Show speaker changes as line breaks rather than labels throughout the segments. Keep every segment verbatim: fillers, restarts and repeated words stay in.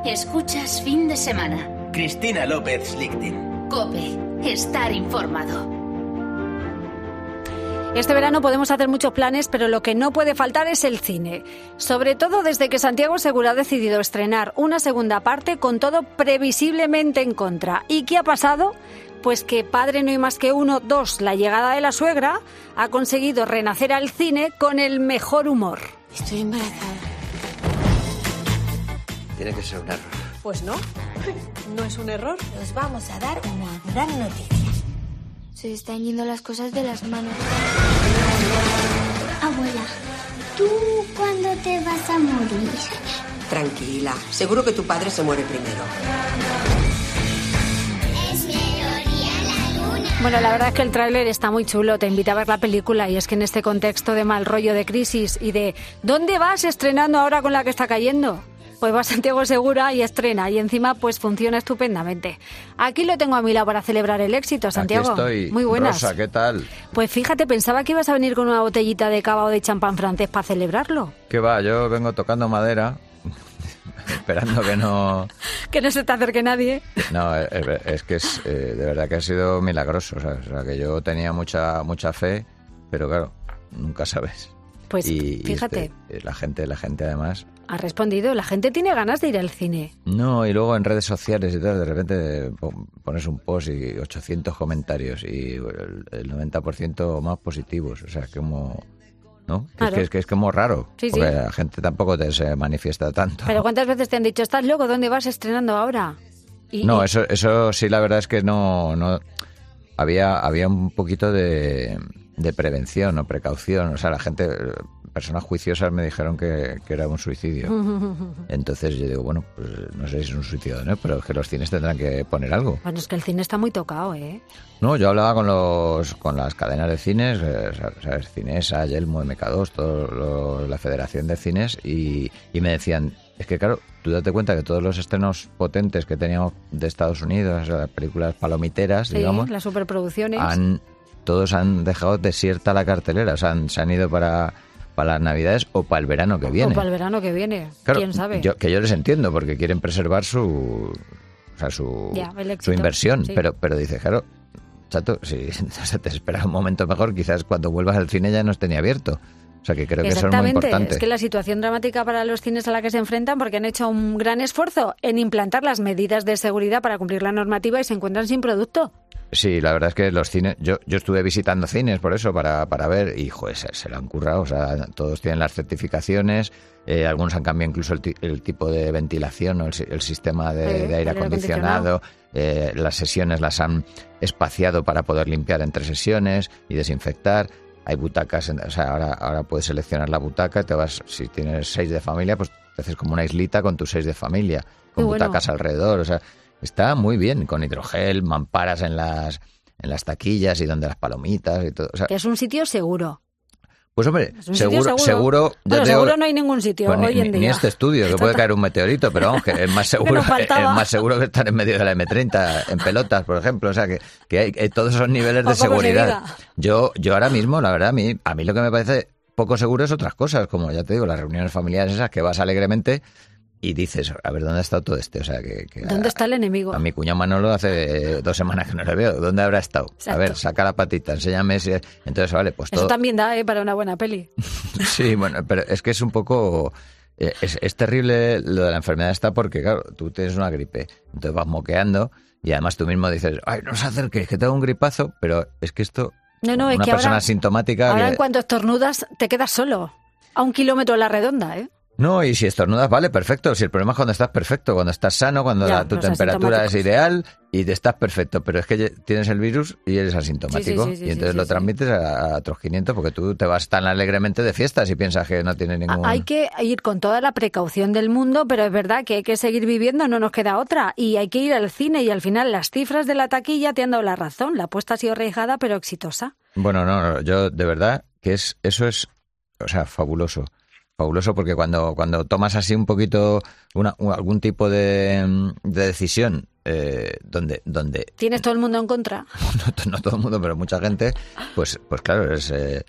Escuchas Fin de Semana.
Cristina López Slichting.
COPE. Estar informado.
Este verano podemos hacer muchos planes, pero lo que no puede faltar es el cine. Sobre todo desde que Santiago Segura ha decidido estrenar una segunda parte con todo previsiblemente en contra. ¿Y qué ha pasado? Pues que Padre no hay más que uno, dos, la llegada de la suegra, ha conseguido renacer al cine con el mejor humor.
Estoy embarazada.
Tiene que ser un error.
Pues no, no es un error.
Nos vamos a dar una gran noticia.
Se están yendo las cosas de las manos.
Abuela, ¿tú cuándo te vas a morir?
Tranquila, seguro que tu padre se muere primero.
Es melodía la luna.
Bueno, la verdad es que el tráiler está muy chulo, te invita a ver la película y es que en este contexto de mal rollo, de crisis y de ¿dónde vas estrenando ahora con la que está cayendo? Pues va Santiago Segura y estrena y encima pues funciona estupendamente. Aquí lo tengo a mi lado para celebrar el éxito, Santiago.
Aquí estoy.
Muy buenas.
Rosa, ¿qué tal?
Pues fíjate, pensaba que ibas a venir con una botellita de cava o de champán francés para celebrarlo.
¿Qué va? Yo vengo tocando madera, esperando que no...
Que no se te acerque nadie.
No, es, es que es eh, de verdad que ha sido milagroso, ¿sabes? O sea, que yo tenía mucha mucha fe, pero claro, nunca sabes.
Pues
y,
fíjate.
Y este, la gente, la gente además...
Ha respondido, la gente tiene ganas de ir al cine.
No, y luego en redes sociales y tal, de repente pones un post y ochocientos comentarios y el, el noventa por ciento más positivos, o sea, es como... ¿No?
Claro.
Es, que, es que es como raro,
sí,
porque
sí.
La gente tampoco te se manifiesta tanto.
Pero ¿cuántas veces te han dicho, estás loco, dónde vas estrenando ahora? Y,
no,
y...
eso eso sí, la verdad es que no... no había, había un poquito de, de prevención o precaución, o sea, la gente... Personas juiciosas me dijeron que, que era un suicidio. Entonces yo digo, bueno, pues no sé si es un suicidio, ¿no? Pero es que los cines tendrán que poner algo.
Bueno, es que el cine está muy tocado, ¿eh?
No, yo hablaba con los con las cadenas de cines, ¿sabes? Cinesa, Yelmo, M K dos, todo lo, la Federación de Cines, y, y me decían, es que claro, tú date cuenta que todos los estrenos potentes que teníamos de Estados Unidos, o sea, las películas palomiteras,
sí,
digamos,
las superproducciones,
han, todos han dejado desierta la cartelera, o sea, han, se han ido para... para las Navidades o para el verano que viene.
O para el verano que viene,
claro,
quién sabe.
Yo, que yo les entiendo, porque quieren preservar su o sea, su,
ya,
su inversión,
sí.
pero pero dices, claro, chato, si o sea, te esperas un momento mejor, quizás cuando vuelvas al cine ya no esté ni abierto. O sea, que creo que eso es muy importante.
Es que la situación dramática para los cines a la que se enfrentan, porque han hecho un gran esfuerzo en implantar las medidas de seguridad para cumplir la normativa y se encuentran sin producto.
Sí, la verdad es que los cines... Yo, yo estuve visitando cines por eso, para, para ver, y joder, se, se lo han currado. O sea, todos tienen las certificaciones, eh, algunos han cambiado incluso el, el tipo de ventilación, o el, el sistema de,
sí,
de aire acondicionado. Eh, las sesiones las han espaciado para poder limpiar entre sesiones y desinfectar. Hay butacas, o sea, ahora, ahora puedes seleccionar la butaca, te vas, si tienes seis de familia, pues te haces como una islita con tus seis de familia, con
Muy
butacas
bueno.
alrededor, o sea... Está muy bien, con hidrogel, mamparas en las en las taquillas y donde las palomitas y todo. O sea,
que es un sitio seguro.
Pues hombre,
Es un
seguro,
sitio seguro.
seguro, ya
Bueno,
te digo,
seguro no hay ningún sitio
pues
hoy
ni,
en día.
ni este estudio, que puede caer un meteorito, pero vamos, que es más seguro,
nos
es
faltaba.
más seguro que estar en medio de la eme treinta, en pelotas, por ejemplo. O sea, que, que hay, hay todos esos niveles de
O como se
seguridad.
diga.
Yo, yo ahora mismo, la verdad, a mí, a mí lo que me parece poco seguro es otras cosas, como ya te digo, las reuniones familiares esas que vas alegremente y dices, a ver, ¿dónde ha estado todo este? O sea, que, que
¿Dónde
a,
está el enemigo?
A mi cuñado Manolo hace dos semanas que no le veo. ¿Dónde habrá estado?
Exacto.
A ver, saca la patita, enséñame si... Entonces, vale, pues todo...
Eso también da ¿eh? para una buena peli.
Sí, bueno, pero es que es un poco... Es, es terrible lo de la enfermedad esta porque, claro, tú tienes una gripe, entonces vas moqueando y además tú mismo dices, ay, no os acerquéis, que tengo un gripazo, pero es que esto...
No, no,
una
es que
persona
ahora,
asintomática...
ahora
que...
en cuanto estornudas te quedas solo, a un kilómetro a la redonda, ¿eh?
No, y si estornudas, vale, perfecto. Si el problema es cuando estás perfecto, cuando estás sano, cuando
Ya,
la, tu
los
temperatura es
asintomáticos.
ideal y te estás perfecto. Pero es que tienes el virus y eres asintomático.
Sí, sí, sí, sí,
y entonces
sí,
lo
sí,
transmites a, a otros quinientos porque tú te vas tan alegremente de fiestas y piensas que no tiene ningún...
Hay que ir con toda la precaución del mundo, pero es verdad que hay que seguir viviendo, no nos queda otra. Y hay que ir al cine y al final las cifras de la taquilla te han dado la razón. La apuesta ha sido arriesgada, pero exitosa.
Bueno, no, no, yo de verdad que es eso es, o sea, fabuloso. Fabuloso porque cuando, cuando tomas así un poquito una, un, algún tipo de, de decisión eh, donde, donde...
¿Tienes todo el mundo en contra?
No, no todo el mundo, pero mucha gente, pues, pues claro, es, eh,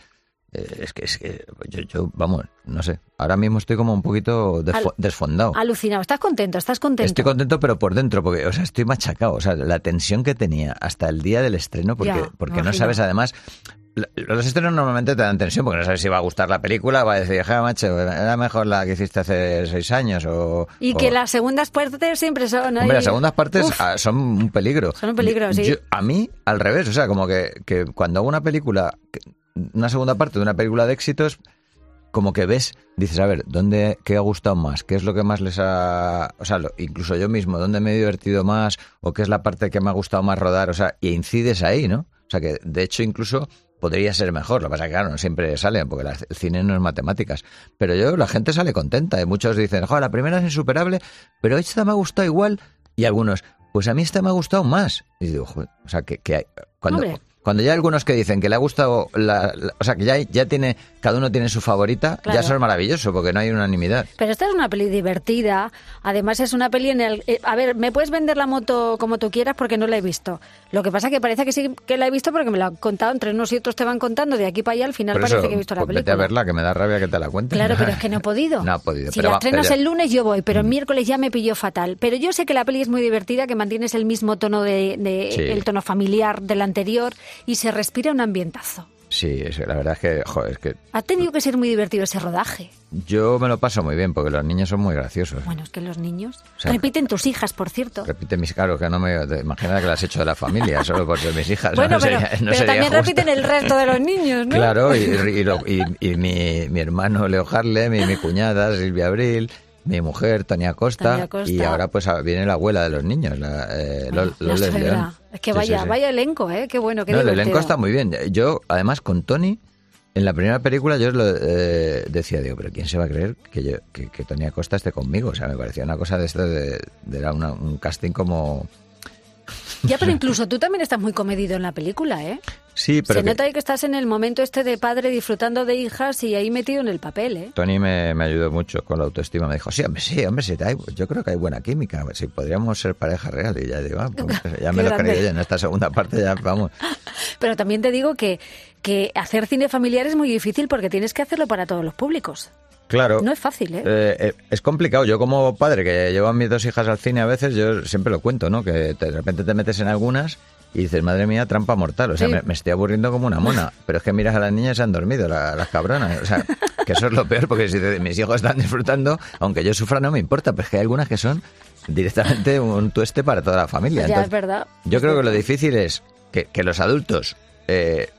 Eh, es que, es que yo, yo, vamos, no sé. Ahora mismo estoy como un poquito desfo-
Al-
desfondado.
Alucinado. ¿Estás contento? ¿Estás contento?
Estoy contento, pero por dentro, porque, o sea, estoy machacado. O sea, la tensión que tenía hasta el día del estreno, porque,
Ya,
porque no
imagino.
sabes, además, los estrenos normalmente te dan tensión, porque no sabes si va a gustar la película, va a decir, ja, macho, era mejor la que hiciste hace seis años, o...
Y
o-
que las segundas partes siempre son... ahí-
Hombre, las segundas partes
Uf,
ah, son un peligro.
Son un peligro, sí.
Yo- a mí, al revés, o sea, como que, que cuando hago una película, que- una segunda parte de una película de éxitos, como que ves, dices, a ver, ¿dónde, qué ha gustado más? ¿Qué es lo que más les ha... O sea, lo- incluso yo mismo, ¿dónde me he divertido más? ¿O qué es la parte que me ha gustado más rodar? O sea, y incides ahí, ¿no? O sea, que de hecho incluso podría ser mejor. Lo que pasa es que, claro, no siempre salen, porque la- el cine no es matemáticas. Pero yo, la gente sale contenta. Y muchos dicen, joder, la primera es insuperable, pero esta me ha gustado igual. Y algunos, pues a mí esta me ha gustado más. Y digo, joder, o sea, que, que hay... Cuando,
Hombre.
cuando ya hay algunos que dicen que le ha gustado, la, la- o sea, que ya, ya tiene, cada uno tiene su favorita,
Claro.
ya eso es maravilloso, porque no hay unanimidad.
Pero esta es una peli divertida. Además es una peli en el... eh, a ver, me puedes vender la moto como tú quieras porque no la he visto. Lo que pasa es que parece que sí que la he visto porque me lo han contado. Entre unos y otros te van contando de aquí para allá. Al final
Por
parece
eso,
que he visto la
pues
película.
vete a verla, que me da rabia que te la cuenten.
Claro, pero es que no he podido.
No ha podido.
Si
pero
la
va-
estrenas
pero-
el lunes yo voy, pero el miércoles ya me pilló fatal. Pero yo sé que la peli es muy divertida, que mantienes el mismo tono de, de-
Sí.
el tono familiar del anterior y se respira un ambientazo.
Sí, es- la verdad es que, joder, es que
Ha tenido que ser muy divertido ese rodaje.
yo me lo paso muy bien, porque los niños son muy graciosos.
Bueno, es que los niños
O sea,
repiten tus hijas, por cierto.
Repite mis caros, que no me... Imagina que las he hecho de la familia, solo por ser mis hijas.
Bueno,
no
pero,
sería, no
pero
sería
también
justo.
repiten el resto de los niños, ¿no?
Claro, y, y, lo- y- y mi, mi hermano Leo Harlem, y mi cuñada Silvia Abril, mi mujer Tonia Costa,
Tonia Costa.
y ahora pues viene la abuela de los niños, la, eh,
Bueno,
Lol-
la
Loles
suegra.
León.
Es que
Sí,
vaya,
sí, sí.
vaya elenco, ¿eh? Qué bueno, qué
No, el
divertido.
elenco está muy bien. Yo, además, con Tony, en la primera película yo lo, eh, decía, digo, pero ¿quién se va a creer que, yo, que, que Tony Acosta esté conmigo? O sea, me parecía una cosa de esto, de, de era una- un casting como...
Ya, pero incluso tú también estás muy comedido en la película, ¿eh?
Sí, pero
Se
que
nota ahí que estás en el momento este de padre disfrutando de hijas y ahí metido en el papel, ¿eh?
Tony me, me ayudó mucho con la autoestima. Me dijo, sí, hombre, sí, hombre, sí, hay- yo creo que hay buena química. Si podríamos ser pareja real. Y ya digo, ah, pues, ya me
Qué
lo
grande.
creí yo. En esta segunda parte ya, vamos.
Pero también te digo que, que hacer cine familiar es muy difícil porque tienes que hacerlo para todos los públicos.
Claro.
No es fácil, ¿eh?
Eh, eh, es complicado. Yo como padre que llevo a mis dos hijas al cine a veces, yo siempre lo cuento, ¿no? Que te- de repente te metes en algunas y dices, madre mía, trampa mortal. O sea,
Sí.
me, me estoy aburriendo como una mona. Pero es que miras a las niñas y se han dormido, la- las cabronas. O sea, que eso es lo peor, porque si te- mis hijos están disfrutando, aunque yo sufra no me importa, pero es que hay algunas que son directamente un tueste para toda la familia.
Ya,
Entonces,
es verdad.
yo creo que lo difícil es que, que los adultos eh,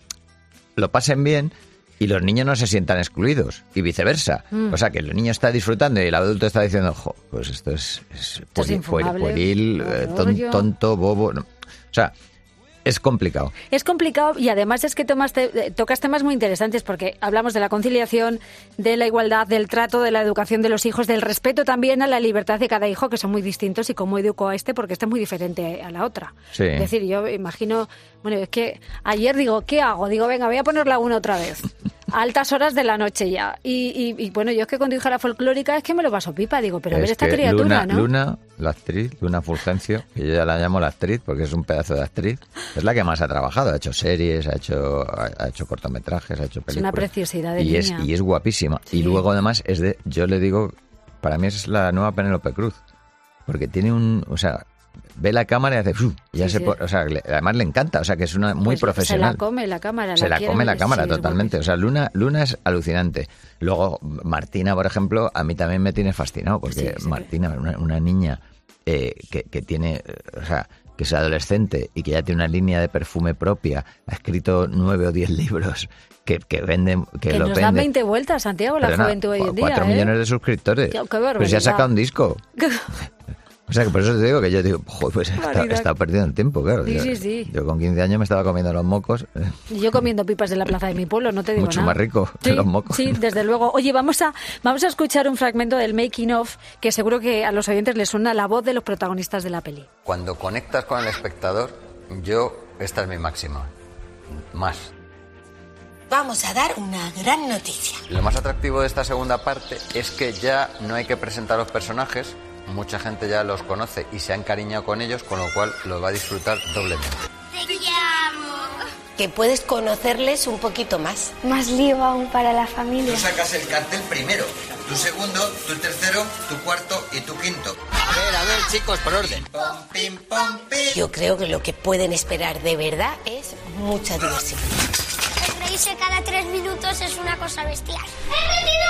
lo pasen bien y los niños no se sientan excluidos y viceversa.
Mm.
O sea, que el niño está disfrutando y el adulto está diciendo, jo, pues esto es, es
Esto es
pueri-
infumable,
pueril,
qué
eh,
horror,
ton-
yo.
tonto, bobo. no. O sea, es complicado.
Es complicado y además es que tomaste, tocas temas muy interesantes porque hablamos de la conciliación, de la igualdad, del trato, de la educación de los hijos, del respeto también a la libertad de cada hijo, que son muy distintos, y cómo educo a este porque este es muy diferente a la otra.
Sí.
Es decir, yo imagino, bueno, es que ayer digo, ¿qué hago? Digo, venga, voy a poner la una otra vez. A altas horas de la noche ya. Y, y, y, bueno, yo es que cuando dije la folclórica es que me lo paso pipa. Digo, pero a ver
Es
esta
que
criatura,
Luna,
¿no?
Luna, la actriz, Luna Fulgencio, que yo ya la llamo la actriz porque es un pedazo de actriz, es la que más ha trabajado. Ha hecho series, ha hecho, ha, ha hecho cortometrajes, ha hecho películas.
Es una preciosidad de
y
niña.
es Y es guapísima.
Sí.
Y luego además es de, yo le digo, para mí es la nueva Penélope Cruz. Porque tiene un, o sea, ve la cámara y hace, ¡fu! Y ya
Sí,
se
sí.
pone- o sea, le- además le encanta, o sea, que es una muy
Pues
profesional.
Se la come la cámara.
Se la
quiere,
come la cámara
sí, es
totalmente. O sea, Luna, Luna es alucinante. Luego, Martina, por ejemplo, a mí también me tiene fascinado, porque
Sí, sí.
Martina, una, una niña eh, que, que tiene, eh, o sea, que es adolescente y que ya tiene una línea de perfume propia, ha escrito nueve o diez libros que, que venden, que,
Que
lo
nos dan
venden.
veinte vueltas, Santiago, la
Perdona,
juventud hoy en día.
Cuatro
¿eh?
millones de suscriptores.
Qué- qué
Pero si
barbaridad.
ha sacado un disco. O sea, que por eso te digo que yo digo, joder, pues he estado,
Barbaridad.
he estado perdiendo el tiempo, claro.
Sí,
yo,
sí, sí.
yo con quince años me estaba comiendo los mocos. eh,
Y yo comiendo pipas en la plaza de mi pueblo, no te digo
Mucho
nada.
más rico que
Sí,
los mocos.
Sí, desde luego. Oye, vamos a, vamos a escuchar un fragmento del making of que seguro que a los oyentes les suena la voz de los protagonistas de la peli.
Cuando conectas con el espectador, yo, esta es mi máxima. Más.
Vamos a dar una gran noticia.
Lo más atractivo de esta segunda parte es que ya no hay que presentar los personajes, mucha gente ya los conoce y se ha encariñado con ellos, con lo cual los va a disfrutar doblemente.
Te llamo.
que puedes conocerles un poquito más.
Más lío aún para la familia.
Tú sacas el cartel primero, tu segundo, tu tercero, tu cuarto y tu quinto. A ver, a ver, chicos, por orden. Pom, pim, pom, pim.
Yo creo que lo que pueden esperar de verdad es mucha diversión.
Reírse cada tres minutos es una cosa bestial. ¡He metido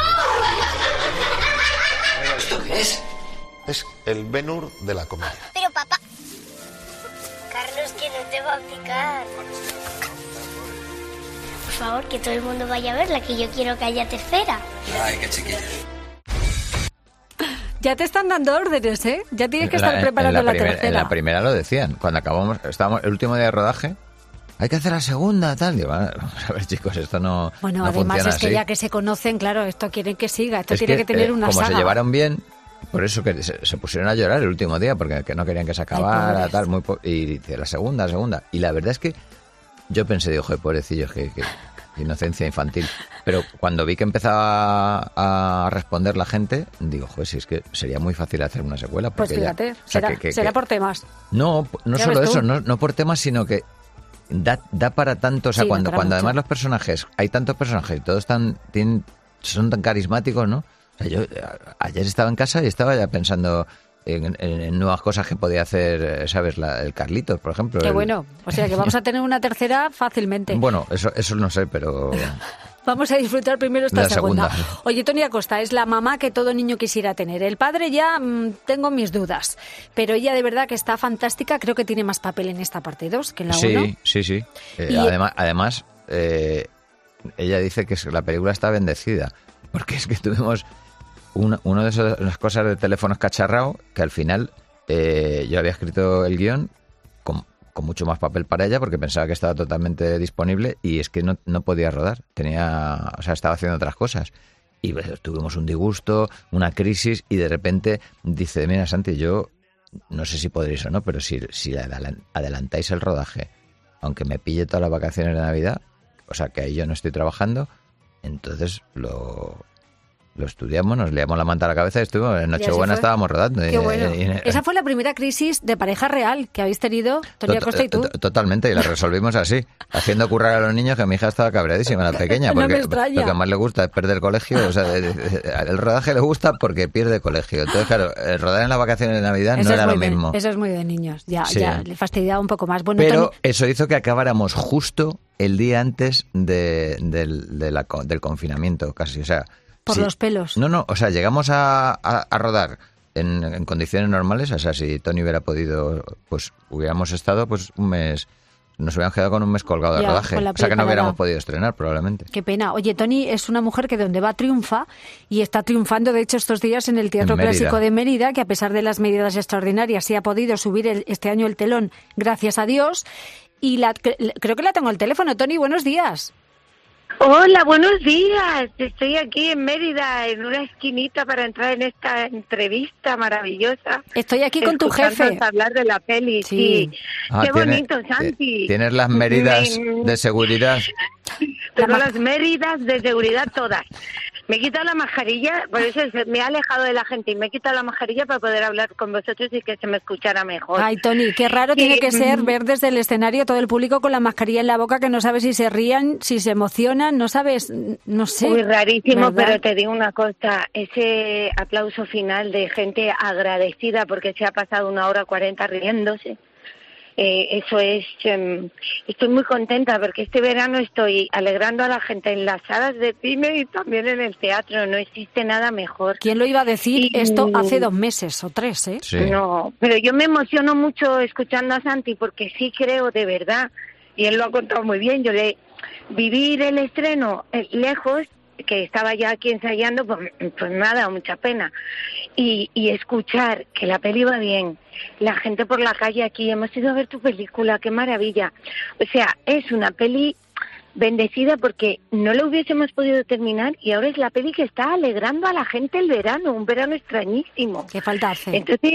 un poco!
¿Esto qué es?
Es el Ben-Hur de la comedia.
Pero papá... Carlos, que no te va a picar. Por favor, que todo el mundo vaya a verla, que yo quiero que haya tercera.
Ay, qué chiquilla.
Ya te están dando órdenes, ¿eh? Ya tienes que estar
La-
preparando
en la,
la,
primer-
tercera.
en la primera lo decían. Cuando acabamos, estábamos el último día de rodaje, hay que hacer la segunda, tal. Digo, "Ah, vamos a ver, chicos, esto no,
Bueno,
no
además
funciona
es que
así".
ya que se conocen, claro, esto quieren que siga, esto
Es
tiene que, tener
eh,
una
como
saga.
se llevaron bien, por eso que se, se pusieron a llorar el último día, porque que no querían que se acabara,
pobres.
tal, muy po- y dice, la segunda, la segunda. Y la verdad es que yo pensé, digo, joder, pobrecillos, que, que inocencia infantil. Pero cuando vi que empezaba a responder la gente, digo, joder, si es que sería muy fácil hacer una secuela.
Pues
porque ya-
fíjate,
o sea,
será,
que- que-
será
que-
por temas.
No, no
Ya
solo
ves tú.
eso, no, no por temas, sino que da, da para tanto. O sea,
Sí, da
cuando,
para
cuando
mucho.
además los personajes, hay tantos personajes y todos tan, tienen, son tan carismáticos, ¿no? O sea, yo eh, ayer estaba en casa y estaba ya pensando en, en- en nuevas cosas que podía hacer, eh, ¿sabes? La- el Carlitos, por ejemplo.
Qué
el-
bueno. O sea que vamos a tener una tercera fácilmente.
Bueno, eso, eso no sé, pero...
Vamos a disfrutar primero esta
La
segunda.
segunda.
Oye, Toni Acosta es la mamá que todo niño quisiera tener. El padre ya mm, tengo mis dudas, pero ella de verdad que está fantástica. Creo que tiene más papel en esta parte dos que en la uno.
Sí, sí, sí. Eh,
Y-
además, además eh, ella dice que es- la película está bendecida, porque es que tuvimos una, uno de esos las cosas de teléfonos cacharrao, que al final eh, yo había escrito el guión con, con mucho más papel para ella, porque pensaba que estaba totalmente disponible, y es que no, no podía rodar. Tenía, o sea, estaba haciendo otras cosas. Y pues, tuvimos un disgusto, una crisis, y de repente dice, mira, Santi, yo no sé si podréis o no, pero si, si adelan- adelantáis el rodaje, aunque me pille todas las vacaciones de Navidad, o sea que ahí yo no estoy trabajando, entonces lo, lo estudiamos, nos liamos la manta a la cabeza y estuvimos, en
así
Nochebuena
fue.
estábamos rodando.
Qué
Y-
bueno.
y- y-
Esa fue la primera crisis de pareja real que habéis tenido, Toni
Tot-
Acosta y tú.
to- Totalmente, y la resolvimos así, haciendo currar a los niños, que mi hija estaba cabreadísima, la pequeña,
No me
porque
extraña.
lo que más le gusta es perder colegio, o sea, de- de- de- el rodaje le gusta porque pierde colegio. Entonces, claro, el rodar en las vacaciones de Navidad
Eso
no
es
era
muy
lo
de-
mismo.
eso es muy de niños. Ya,
Sí.
ya, le fastidiaba un poco más. Bueno,
Pero
Toni,
eso hizo que acabáramos justo el día antes de, del, de la co- del confinamiento, casi, o sea...
por
sí.
los pelos.
No, no, o sea, llegamos a, a- a rodar en, en condiciones normales, o sea, si Tony hubiera podido, pues hubiéramos estado pues un mes, nos hubiéramos quedado con un mes colgado de
Ya,
rodaje,
con la
o sea que no
preparada.
hubiéramos podido estrenar probablemente.
Qué pena. Oye, Toni es una mujer que donde va triunfa y está triunfando, de hecho, estos días en el Teatro
En Mérida.
Clásico de Mérida, que a pesar de las medidas extraordinarias sí ha podido subir el- este año el telón, gracias a Dios. Y la, cre- creo que la tengo al teléfono. Toni, buenos días.
Hola, buenos días. Estoy aquí en Mérida, en una esquinita para entrar en esta entrevista maravillosa.
Estoy aquí con tu
Escuchándonos
jefe.
hablar de la peli, sí.
Ah,
Qué
tiene-
bonito, Santi.
Tienes las Méridas
Me-
de seguridad.
Tengo las Méridas de seguridad todas. Me he quitado la mascarilla, por eso se- me he alejado de la gente y me he quitado la mascarilla para poder hablar con vosotros y que se me escuchara mejor.
Ay, Toni, qué raro
Sí,
tiene que ser
mm.
ver desde el escenario todo el público con la mascarilla en la boca, que no sabes si se rían, si se emocionan, no sabes, no sé.
Muy rarísimo,
¿verdad?
pero te digo una cosa, ese aplauso final de gente agradecida porque se ha pasado una hora cuarenta riéndose, eh, eso es, eh, estoy muy contenta porque este verano estoy alegrando a la gente en las salas de cine y también en el teatro, no existe nada mejor.
¿Quién lo iba a decir
Y-
esto hace dos meses o tres, eh?
No, pero yo me emociono mucho escuchando a Santi porque sí creo de verdad, y él lo ha contado muy bien, yo le vivir el estreno eh, lejos, que estaba ya aquí ensayando, pues, pues me ha dado mucha pena. Y, y escuchar que la peli va bien, la gente por la calle aquí, hemos ido a ver tu película, qué maravilla. O sea, es una peli bendecida porque no lo hubiésemos podido terminar y ahora es la peli que está alegrando a la gente el verano, un verano extrañísimo.
¿Qué falta hace?
Entonces,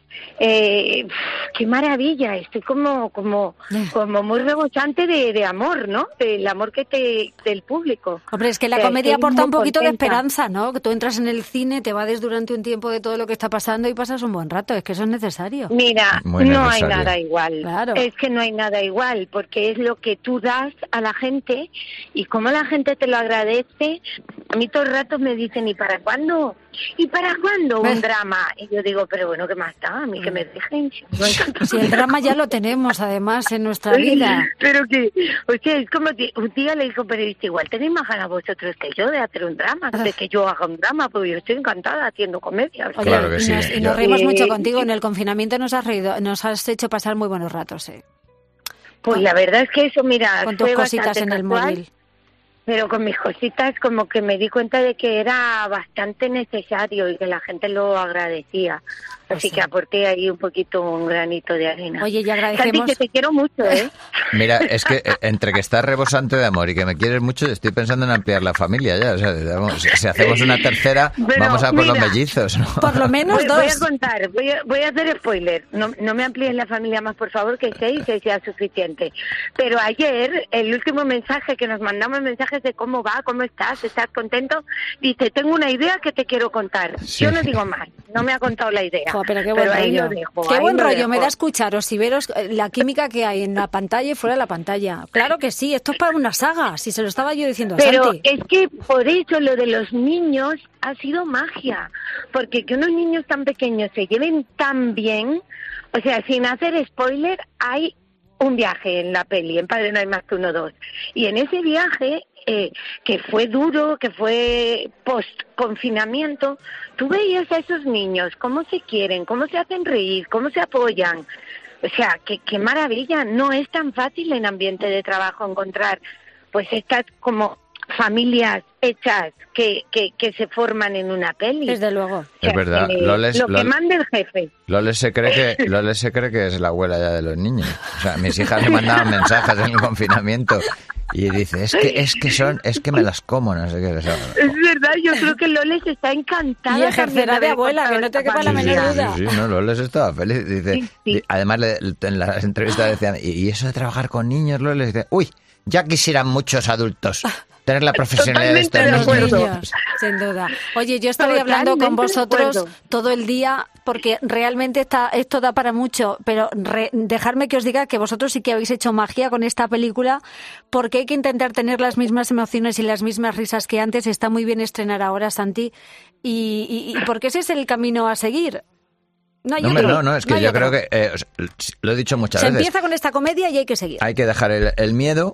Eh, qué maravilla, estoy como como como muy rebosante de, de amor, ¿no? Del amor que te del público.
Hombre, es que la
O sea,
comedia
estoy
aporta un
muy
poquito de
contenta.
esperanza, ¿no? Que tú entras en el cine, te vades durante un tiempo de todo lo que está pasando y pasas un buen rato. Es que eso es necesario.
Mira,
Muy
no hay
necesario.
nada igual.
Claro.
Es que no hay nada igual, porque es lo que tú das a la gente y como la gente te lo agradece. A mí todo el rato me dicen, ¿y para cuándo? ¿Y para cuándo un drama? Y yo digo, pero bueno, ¿qué más da? A mí que me dejen. Me encanta.
Si el drama ya lo tenemos, además, en nuestra vida.
Pero que, o sea, es como que un día le dijo periodista, igual tenéis más ganas vosotros que yo de hacer un drama, de que yo haga un drama, porque yo estoy encantada haciendo comedia. O sea,
Oye,
Claro que
y
sí.
nos, y
Yo-
nos reímos
Eh,
mucho contigo. En el confinamiento nos has reído, nos has hecho pasar muy buenos ratos, ¿eh?
Pues la verdad es que eso, mira,
Con tus
fue
cositas
bastante
en el
casual.
móvil.
Pero con mis cositas como que me di cuenta de que era bastante necesario y que la gente lo agradecía.
Pues
Así
sí.
que aporté ahí un poquito un granito de arena.
Oye, y
Santi,
agradecemos...
que te quiero mucho, ¿eh?
Mira, es que eh, entre que estás rebosante de amor y que me quieres mucho, estoy pensando en ampliar la familia ya. O sea, vamos, si hacemos una tercera,
Pero,
vamos a por los
mira,
mellizos, ¿no?
Por lo menos
Voy, voy a
dos.
contar, voy a, voy a hacer spoiler. No, no me amplíen la familia más, por favor, que seis que sea suficiente. Pero ayer, el último mensaje que nos mandamos, mensajes de cómo va, cómo estás, estás contento, dice, tengo una idea que te quiero contar.
Sí.
Yo no digo más, no me ha contado la idea.
Jo, pero qué buen
ahí
rollo.
lo dejo.
Qué
ahí
buen
lo
rollo
dejo.
me da escucharos y veros eh, la química que hay en la pantalla y fuera de la pantalla. Claro que sí, esto es para una saga, si se lo estaba yo diciendo a
Pero
Santi.
es que por eso lo de los niños ha sido magia, porque que unos niños tan pequeños se lleven tan bien, o sea, sin hacer spoiler, hay un viaje en la peli, en Padre no hay más que uno dos, y en ese viaje, eh, que fue duro, que fue post-confinamiento, tú veías a esos niños, cómo se quieren, cómo se hacen reír, cómo se apoyan. O sea, qué, qué maravilla. No es tan fácil en ambiente de trabajo encontrar pues estas como familias hechas que, que, que se forman en una peli.
Desde luego.
O sea,
Es verdad,
que
Loles-
lo que
Lol-
mande el jefe.
Loles se cree que Loles se cree que es la abuela ya de los niños. O sea, mis hijas le mandaban mensajes en el confinamiento y dice, es que es que son, es que me las como, no sé qué. O sea,
Es verdad, yo creo que Loles está encantada.
Y ejercerá
también
de
haber
abuela,
contado
que no te
esta
quepa la
familia.
menor duda.
Sí, sí, no, Loles estaba feliz. Dice,
Sí, sí.
di- además le- en las entrevistas decían, y, y eso de trabajar con niños, Loles, dice, uy, ya quisieran muchos adultos tener la profesionalidad de estos
Totalmente de
niños.
acuerdo.
Niños, sin duda. Oye, yo estaría hablando con
Totalmente de
vosotros
acuerdo.
todo el día porque realmente está, esto da para mucho, pero re- dejarme que os diga que vosotros sí que habéis hecho magia con esta película porque hay que intentar tener las mismas emociones y las mismas risas que antes. Está muy bien estrenar ahora, Santi, y, y, y porque ese es el camino a seguir. No hay
No, hombre,
otro.
no, no, es que
hay
yo
otro.
creo que, eh, o sea, lo he dicho muchas
Se
veces,
empieza con esta comedia y hay que seguir.
hay que dejar el, el miedo,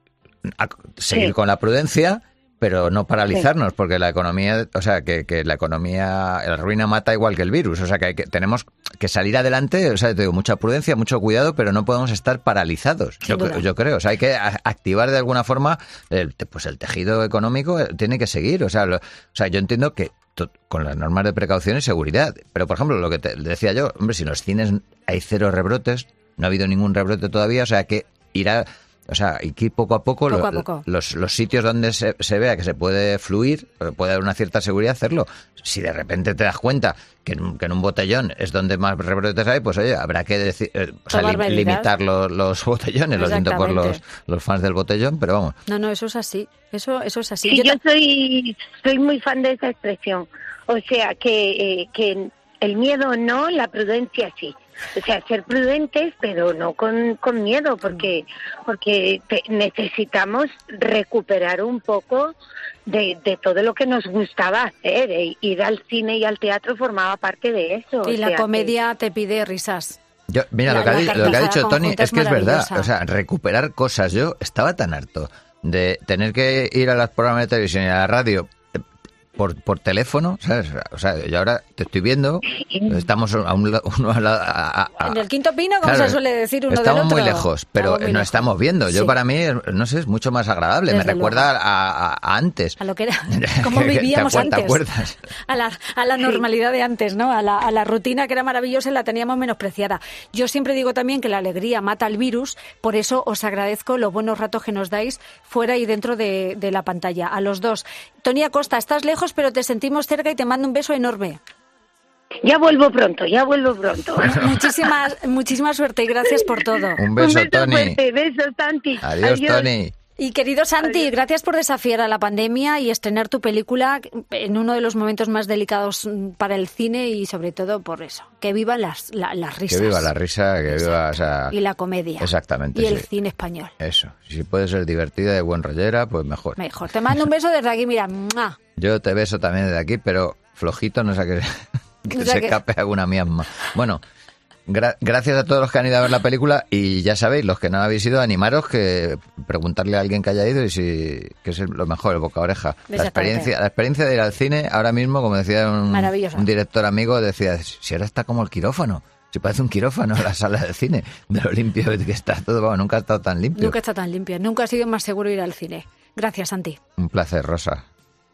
a seguir
Sí.
con la prudencia, pero no paralizarnos, porque la economía, o sea, que, que la economía, la ruina mata igual que el virus, o sea, que, hay que tenemos que salir adelante, o sea, te digo, mucha prudencia, mucho cuidado, pero no podemos estar paralizados,
Sin
yo,
duda.
yo creo, o sea, hay que a- activar de alguna forma, el, pues el tejido económico eh, tiene que seguir, o sea, lo- o sea, yo entiendo que to- con las normas de precaución y seguridad, pero por ejemplo, lo que te decía yo, hombre, si en los cines hay cero rebrotes, no ha habido ningún rebrote todavía, o sea, que irá... O sea, y que poco a poco,
Poco
lo-
a poco.
Los, los sitios donde se, se vea que se puede fluir, eh, puede haber una cierta seguridad, hacerlo. Si de repente te das cuenta que en, un- que en un botellón es donde más rebrotes hay, pues oye, habrá que decir, eh, o sea,
Tomar
li-
medidas.
limitar los, los botellones. Lo siento por los,
Exactamente.
los fans del botellón, pero vamos.
No, no, eso es así. Eso, eso es así.
Sí,
Yo
yo
ta-
soy, soy muy fan de esa expresión. O sea, que, eh, que el miedo no, la prudencia sí. O sea, ser prudentes, pero no con, con miedo, porque porque te- necesitamos recuperar un poco de, de todo lo que nos gustaba hacer. E ir al cine y al teatro formaba parte de eso.
y
o
la
sea, que-
comedia te pide risas.
Yo, mira,
La-
lo, que ha,
la
di- lo que ha
carcajada
dicho Tony
conjunta
es
es
que es verdad.
maravillosa.
O sea, recuperar cosas. Yo estaba tan harto de tener que ir a los programas de televisión y a la radio eh, por, por teléfono, ¿sabes? O sea, yo ahora te estoy viendo, estamos a un lado, uno al lado, a- a-
En el quinto pino, como
Claro,
se suele decir uno
estamos
del otro.
muy lejos, pero
Estamos muy
nos
lejos.
estamos viendo. Yo
Sí.
para mí, no sé, es mucho más agradable. Me
Desde
recuerda a, a- a antes.
A lo que era, cómo
¿Te
vivíamos
acuer- te
antes.
acuerdas?
A la, a la normalidad de antes, ¿no? A la, a la rutina que era maravillosa y la teníamos menospreciada. Yo siempre digo también que la alegría mata al virus, por eso os agradezco los buenos ratos que nos dais fuera y dentro de, de la pantalla. A los dos. Tony Acosta, estás lejos, pero te sentimos cerca y te mando un beso enorme.
Ya vuelvo pronto, ya vuelvo pronto.
Muchísimas, muchísima suerte y gracias por todo.
Un beso,
Un beso
Tony.
fuerte, besos, Santi.
Adiós,
Adiós.
Tony.
Y querido Santi, gracias por desafiar a la pandemia y estrenar tu película en uno de los momentos más delicados para el cine y sobre todo por eso, que vivan las, la, las risas.
Que viva la risa, que viva... O sea,
y la comedia.
Exactamente.
Y el
sí.
cine español.
Eso. Si puede ser divertida y buen rollera, pues mejor.
Mejor. Te mando un beso desde aquí, mira. ¡Mua!
Yo te beso también desde aquí, pero flojito, no sé que, que
O sea
se
que-
escape alguna miasma. Bueno... Gra- gracias a todos los que han ido a ver la película y ya sabéis, los que no habéis ido, animaros que preguntarle a alguien que haya ido y si que es lo mejor, el boca a oreja. La
Exactamente.
experiencia, la experiencia de ir al cine ahora mismo, como decía un,
Maravillosa.
un director amigo, decía, si ahora está como el quirófano, si parece un quirófano la sala de cine, de lo limpio que está todo, vamos, nunca ha estado tan limpio.
Nunca está tan limpia, nunca ha sido más seguro ir al cine. Gracias, Santi.
Un placer, Rosa.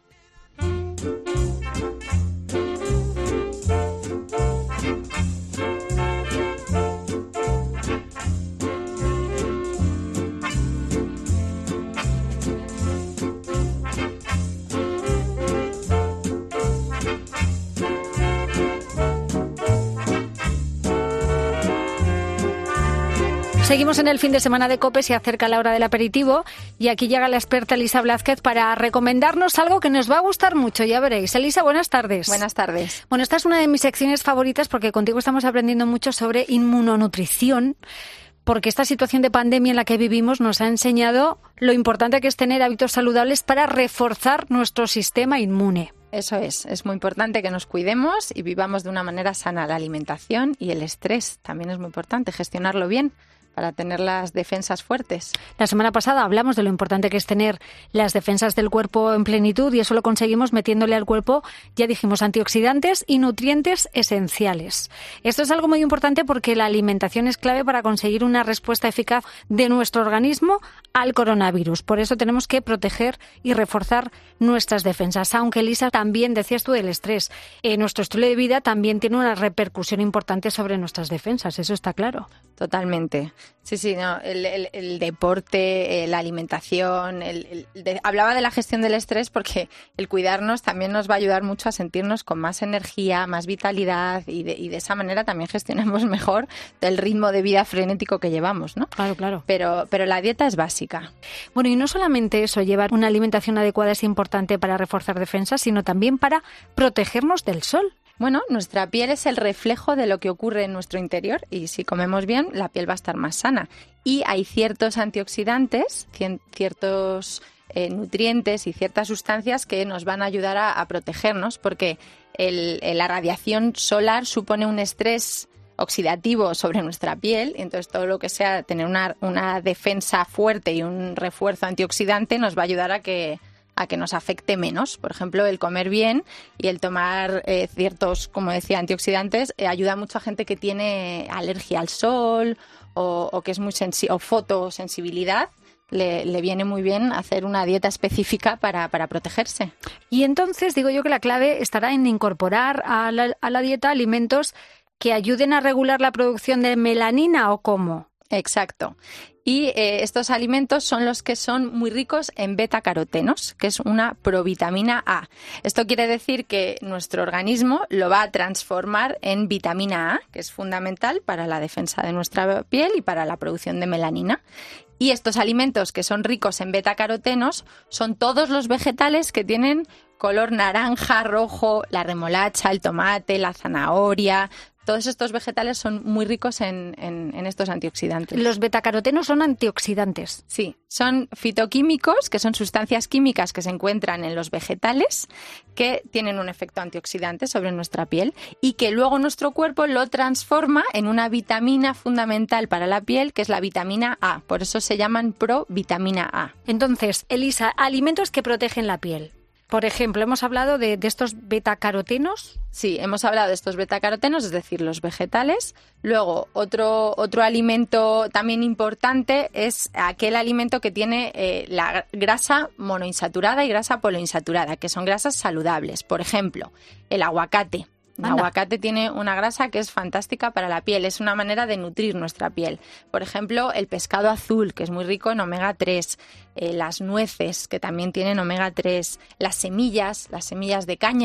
Seguimos en el fin de semana de COPE, se acerca la hora del aperitivo y aquí llega la experta Elisa Blázquez para recomendarnos algo que nos va a gustar mucho, ya veréis. Elisa, buenas tardes.
Buenas tardes.
Bueno, esta es una de mis secciones favoritas porque contigo estamos aprendiendo mucho sobre inmunonutrición, porque esta situación de pandemia en la que vivimos nos ha enseñado lo importante que es tener hábitos saludables para reforzar nuestro sistema inmune.
Eso es, es muy importante que nos cuidemos y vivamos de una manera sana. La alimentación y el estrés también es muy importante, gestionarlo bien para tener las defensas fuertes.
La semana pasada hablamos de lo importante que es tener las defensas del cuerpo en plenitud y eso lo conseguimos metiéndole al cuerpo, ya dijimos, antioxidantes y nutrientes esenciales. Esto es algo muy importante porque la alimentación es clave para conseguir una respuesta eficaz de nuestro organismo al coronavirus. Por eso tenemos que proteger y reforzar nuestras defensas. Aunque, Elisa, también decías tú del estrés. Eh, nuestro estilo de vida también tiene una repercusión importante sobre nuestras defensas, eso está claro.
Totalmente. Sí, sí, no, el, el, el deporte, eh, la alimentación, el, el de, hablaba de la gestión del estrés porque el cuidarnos también nos va a ayudar mucho a sentirnos con más energía, más vitalidad y de, y de esa manera también gestionamos mejor el ritmo de vida frenético que llevamos, ¿no?
Claro, claro.
Pero, pero la dieta es básica.
Bueno, y no solamente eso, llevar una alimentación adecuada es importante para reforzar defensas, sino también para protegernos del sol.
Bueno, nuestra piel es el reflejo de lo que ocurre en nuestro interior y si comemos bien, la piel va a estar más sana. Y hay ciertos antioxidantes, ciertos eh, nutrientes y ciertas sustancias que nos van a ayudar a, a protegernos porque el, la radiación solar supone un estrés oxidativo sobre nuestra piel y entonces todo lo que sea tener una, una defensa fuerte y un refuerzo antioxidante nos va a ayudar a que a que nos afecte menos. Por ejemplo, el comer bien y el tomar eh, ciertos, como decía, antioxidantes eh, ayuda a mucha gente que tiene alergia al sol o, o que es muy sensi- o fotosensibilidad. Le, le viene muy bien hacer una dieta específica para, para protegerse.
Y entonces digo yo que la clave estará en incorporar a la, a la dieta alimentos que ayuden a regular la producción de melanina o cómo.
Exacto. Y eh, estos alimentos son los que son muy ricos en betacarotenos, que es una provitamina A. Esto quiere decir que nuestro organismo lo va a transformar en vitamina A, que es fundamental para la defensa de nuestra piel y para la producción de melanina. Y estos alimentos que son ricos en betacarotenos son todos los vegetales que tienen color naranja, rojo, la remolacha, el tomate, la zanahoria. Todos estos vegetales son muy ricos en, en, en estos antioxidantes.
Los betacarotenos son antioxidantes.
Sí, son fitoquímicos, que son sustancias químicas que se encuentran en los vegetales, que tienen un efecto antioxidante sobre nuestra piel y que luego nuestro cuerpo lo transforma en una vitamina fundamental para la piel, que es la vitamina A. Por eso se llaman provitamina A.
Entonces, Elisa, alimentos que protegen la piel. Por ejemplo, hemos hablado de, de estos betacarotenos.
Sí, hemos hablado de estos betacarotenos, es decir, los vegetales. Luego, otro, otro alimento también importante es aquel alimento que tiene eh, la grasa monoinsaturada y grasa poliinsaturada, que son grasas saludables. Por ejemplo, el aguacate. El
Anda.
aguacate tiene una grasa que es fantástica para la piel, es una manera de nutrir nuestra piel. Por ejemplo, el pescado azul, que es muy rico en omega tres, eh, las nueces, que también tienen omega tres, las semillas, las semillas de cáñamo,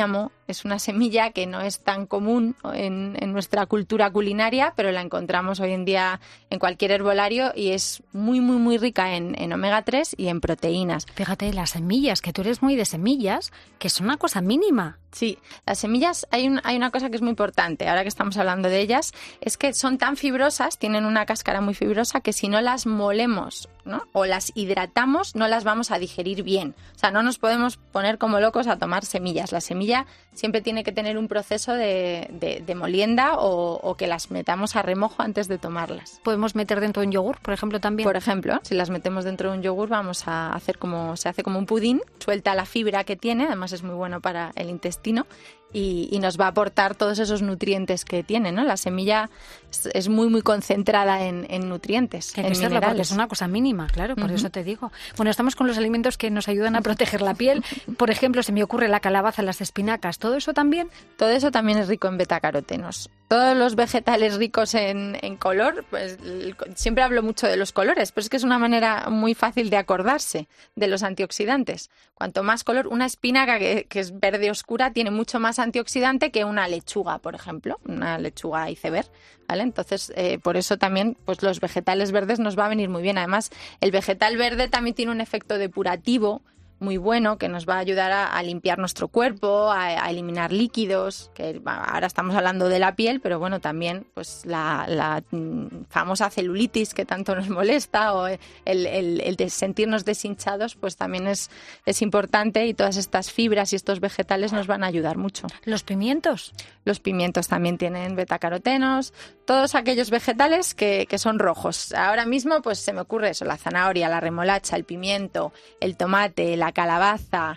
es una semilla que no es tan común en, en nuestra cultura culinaria, pero la encontramos hoy en día en cualquier herbolario y es muy, muy, muy rica en, en omega tres y en proteínas.
Fíjate, las semillas, que tú eres muy de semillas, que es una cosa mínima.
Sí, las semillas, hay, un, hay una cosa que es muy importante, ahora que estamos hablando de ellas, es que son tan fibrosas, tienen una cáscara muy fibrosa, que si no las molemos, ¿no?, o las hidratamos, no las vamos a digerir bien. O sea, no nos podemos poner como locos a tomar semillas. La semilla siempre tiene que tener un proceso de, de, de molienda o, o que las metamos a remojo antes de tomarlas.
¿Podemos meter dentro de un yogur, por ejemplo, también?
Por ejemplo, si las metemos dentro de un yogur, vamos a hacer como, se hace como un pudín, suelta la fibra que tiene, además es muy bueno para el intestino. Y, y nos va a aportar todos esos nutrientes que tiene, ¿no? La semilla es, es muy, muy concentrada en, en nutrientes,
Tiene
en
que serlo,
minerales.
porque es una cosa mínima, claro, por
Uh-huh.
eso te digo. Bueno, estamos con los alimentos que nos ayudan a proteger la piel. Por ejemplo, se me ocurre la calabaza, las espinacas, ¿todo eso también?
Todo eso también es rico en betacarotenos. Todos los vegetales ricos en, en color, pues el, siempre hablo mucho de los colores, pero es que es una manera muy fácil de acordarse de los antioxidantes. Cuanto más color, una espinaca que, que es verde oscura tiene mucho más antioxidante que una lechuga, por ejemplo, una lechuga iceberg, ¿vale? Entonces, eh, por eso también pues los vegetales verdes nos va a venir muy bien. Además, el vegetal verde también tiene un efecto depurativo muy bueno que nos va a ayudar a, a limpiar nuestro cuerpo, a, a eliminar líquidos, que ahora estamos hablando de la piel, pero bueno, también pues la, la famosa celulitis que tanto nos molesta o el, el, el de sentirnos deshinchados, pues también es, es importante y todas estas fibras y estos vegetales nos van a ayudar mucho.
¿Los pimientos?
Los pimientos también tienen betacarotenos, todos aquellos vegetales que, que son rojos. Ahora mismo pues se me ocurre eso, la zanahoria, la remolacha, el pimiento, el tomate, la calabaza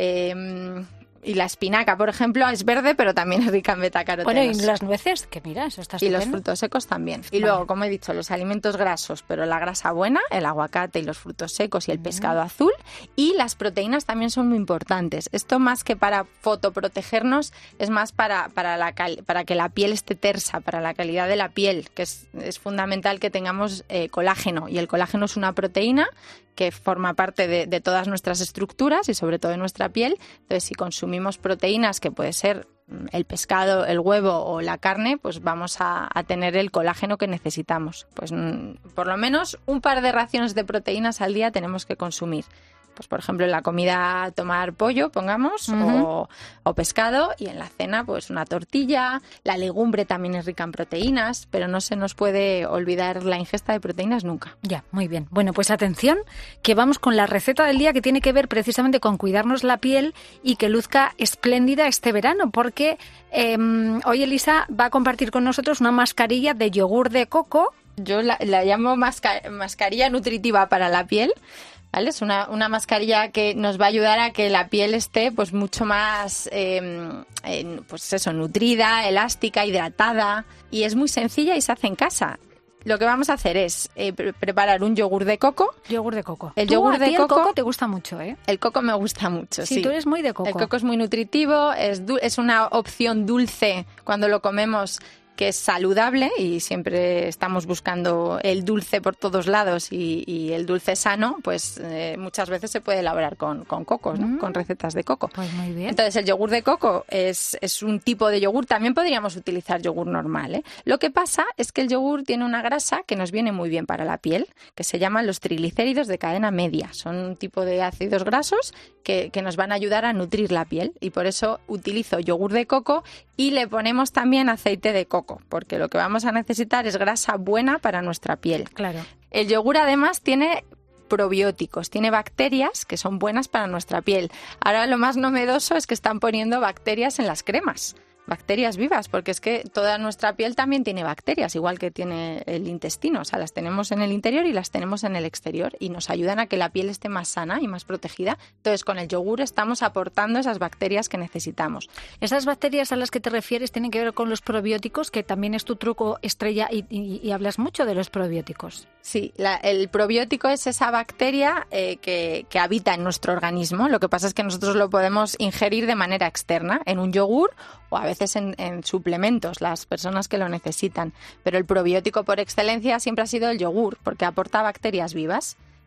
eh, y la espinaca, por ejemplo, es verde, pero también es rica en betacarotenos.
Bueno, y las nueces, que mira, eso está
Y
estupendo.
los frutos secos también. Y
Vale.
luego, como he dicho, los alimentos grasos, pero la grasa buena, el aguacate y los frutos secos y el pescado azul. Y las proteínas también son muy importantes. Esto más que para fotoprotegernos, es más para, para, la cal- para que la piel esté tersa, para la calidad de la piel, que es, es fundamental que tengamos eh, colágeno. Y el colágeno es una proteína que forma parte de, de todas nuestras estructuras y sobre todo de nuestra piel. Entonces, si consumimos proteínas, que puede ser el pescado, el huevo o la carne, pues vamos a, a tener el colágeno que necesitamos. Pues por lo menos un par de raciones de proteínas al día tenemos que consumir. Pues por ejemplo en la comida tomar pollo, pongamos,
Uh-huh.
o, o pescado, y en la cena pues una tortilla. La legumbre también es rica en proteínas, pero no se nos puede olvidar la ingesta de proteínas nunca.
Ya, muy bien. Bueno, pues atención, que vamos con la receta del día que tiene que ver precisamente con cuidarnos la piel y que luzca espléndida este verano, porque eh, hoy Elisa va a compartir con nosotros una mascarilla de yogur de coco.
Yo la, la llamo masca- mascarilla nutritiva para la piel. ¿Vale? Es una, una mascarilla que nos va a ayudar a que la piel esté pues mucho más eh, eh, pues eso, nutrida, elástica, hidratada, y es muy sencilla y se hace en casa. Lo que vamos a hacer es eh, pre- preparar un yogur de coco.
Yogur de coco.
El
Tú,
yogur
a
de
ti
coco,
el coco te gusta mucho, ¿eh?
El coco me gusta mucho, sí.
Sí, tú eres muy de coco.
El coco es muy nutritivo, es, du- es una opción dulce cuando lo comemos, que es saludable, y siempre estamos buscando el dulce por todos lados, y, y el dulce sano, pues eh, muchas veces se puede elaborar con, con cocos, ¿no?
Mm.
Con recetas de coco.
Pues muy bien.
Entonces el yogur de coco es, es un tipo de yogur, también podríamos utilizar yogur normal, ¿eh? Lo que pasa es que el yogur tiene una grasa que nos viene muy bien para la piel, que se llaman los triglicéridos de cadena media. Son un tipo de ácidos grasos que, que nos van a ayudar a nutrir la piel, y por eso utilizo yogur de coco y le ponemos también aceite de coco, porque lo que vamos a necesitar es grasa buena para nuestra piel.
Claro.
El yogur además tiene probióticos, tiene bacterias que son buenas para nuestra piel. Ahora lo más novedoso es que están poniendo bacterias en las cremas. Bacterias vivas, porque es que toda nuestra piel también tiene bacterias, igual que tiene el intestino. O sea, las tenemos en el interior y las tenemos en el exterior, y nos ayudan a que la piel esté más sana y más protegida. Entonces, con el yogur estamos aportando esas bacterias que necesitamos.
Esas bacterias a las que te refieres tienen que ver con los probióticos, que también es tu truco estrella, y, y, y hablas mucho de los probióticos.
Sí, la, el probiótico es esa bacteria eh, que, que habita en nuestro organismo. Lo que pasa es que nosotros lo podemos ingerir de manera externa, en un yogur o a veces en, en suplementos, las personas que lo necesitan. Pero el probiótico por excelencia siempre ha sido el yogur, porque aporta bacterias vivas.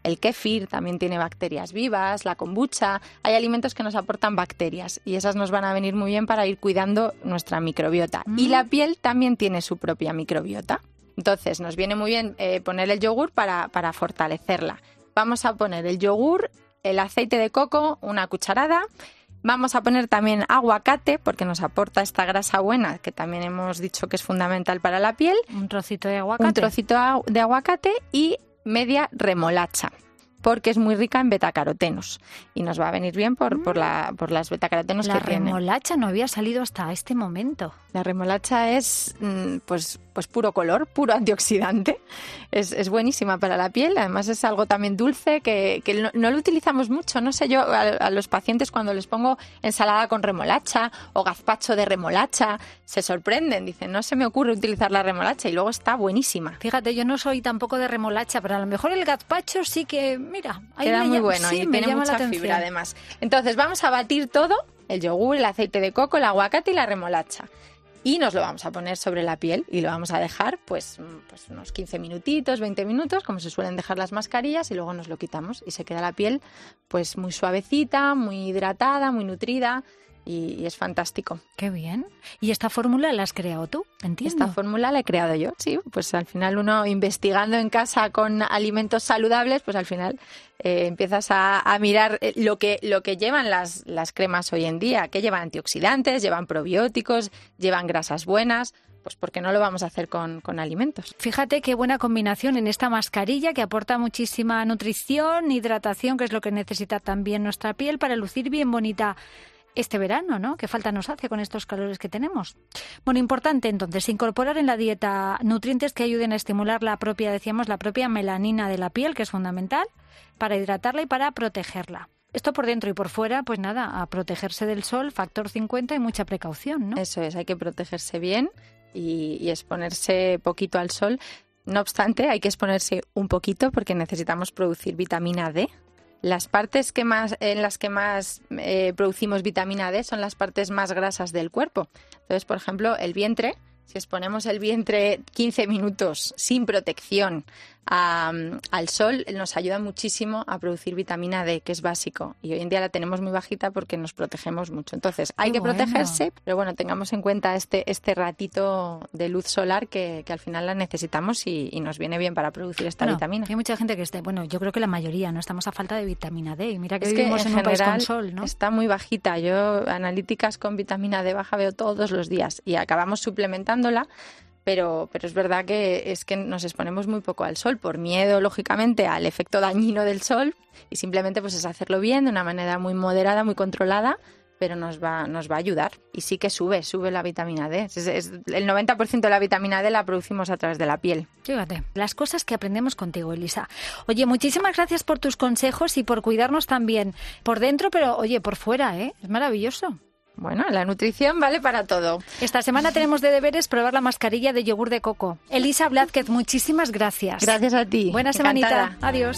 El kéfir también tiene bacterias vivas, la kombucha. Hay alimentos que nos aportan bacterias y esas nos van a venir muy bien para ir cuidando nuestra microbiota. Mm. Y la piel también tiene su propia microbiota. Entonces, nos viene muy bien eh, poner el yogur para, para fortalecerla. Vamos a poner el yogur, el aceite de coco, una cucharada. Vamos a poner también aguacate, porque nos aporta esta grasa buena, que también hemos dicho que es fundamental para la piel.
Un trocito de aguacate.
Un trocito de aguacate y media remolacha, porque es muy rica en betacarotenos y nos va a venir bien por, por, la, por las betacarotenos
la
que tiene.
La remolacha no había salido hasta este momento.
La remolacha es pues, pues puro color, puro antioxidante. Es, es buenísima para la piel. Además es algo también dulce que, que no, no lo utilizamos mucho. No sé, yo a, a los pacientes cuando les pongo ensalada con remolacha o gazpacho de remolacha, se sorprenden. Dicen, no se me ocurre utilizar la remolacha y luego está buenísima.
Fíjate, yo no soy tampoco de remolacha, pero a lo mejor el gazpacho sí que, mira, ahí
queda
me
muy
llama,
bueno
sí,
y
me
tiene
llama
mucha
la
fibra además. Entonces vamos a batir todo, el yogur, el aceite de coco, el aguacate y la remolacha. Y nos lo vamos a poner sobre la piel y lo vamos a dejar pues, pues unos quince minutitos, veinte minutos, como se suelen dejar las mascarillas, y luego nos lo quitamos y se queda la piel pues muy suavecita, muy hidratada, muy nutrida. Y, y es fantástico.
Qué bien. ¿Y esta fórmula la has creado tú? Entiendo.
Esta fórmula la he creado yo, sí. Pues al final uno investigando en casa con alimentos saludables, pues al final eh, empiezas a, a mirar lo que, lo que llevan las, las cremas hoy en día, que llevan antioxidantes, llevan probióticos, llevan grasas buenas. Pues porque no lo vamos a hacer con, con alimentos.
Fíjate qué buena combinación en esta mascarilla que aporta muchísima nutrición, hidratación, que es lo que necesita también nuestra piel para lucir bien bonita este verano, ¿no? ¿Qué falta nos hace con estos calores que tenemos? Bueno, importante entonces incorporar en la dieta nutrientes que ayuden a estimular la propia, decíamos, la propia melanina de la piel, que es fundamental para hidratarla y para protegerla. Esto por dentro y por fuera, pues nada, a protegerse del sol, factor cincuenta y mucha precaución, ¿no?
Eso es, hay que protegerse bien y, y exponerse poquito al sol. No obstante, hay que exponerse un poquito porque necesitamos producir vitamina D. Las partes que más, en las que más eh, producimos vitamina D son las partes más grasas del cuerpo. Entonces, por ejemplo, el vientre, si exponemos el vientre quince minutos sin protección a, al sol, nos ayuda muchísimo a producir vitamina D, que es básico. Y hoy en día la tenemos muy bajita porque nos protegemos mucho. Entonces, hay Qué que bueno. protegerse, pero bueno, tengamos en cuenta este, este ratito de luz solar que, que al final la necesitamos y, y nos viene bien para producir esta
bueno,
vitamina.
Hay mucha gente que esté, bueno, yo creo que la mayoría, no estamos a falta de vitamina D. Y mira que
es
vivimos
que en,
en un
general
país con sol, ¿no?
Está muy bajita. Yo analíticas con vitamina D baja veo todos los días y acabamos suplementándola. Pero, pero es verdad que es que nos exponemos muy poco al sol por miedo, lógicamente, al efecto dañino del sol y simplemente pues es hacerlo bien, de una manera muy moderada, muy controlada, pero nos va, nos va a ayudar. Y sí que sube, sube la vitamina D. Es, es, el noventa por ciento de la vitamina D la producimos a través de la piel.
Fíjate, las cosas que aprendemos contigo, Elisa. Oye, muchísimas gracias por tus consejos y por cuidarnos también por dentro, pero oye, por fuera, ¿eh? Es maravilloso.
Bueno, la nutrición vale para todo.
Esta semana tenemos de deberes probar la mascarilla de yogur de coco. Elisa Blázquez, muchísimas gracias.
Gracias a ti.
Buena
Encantada.
semanita. Adiós.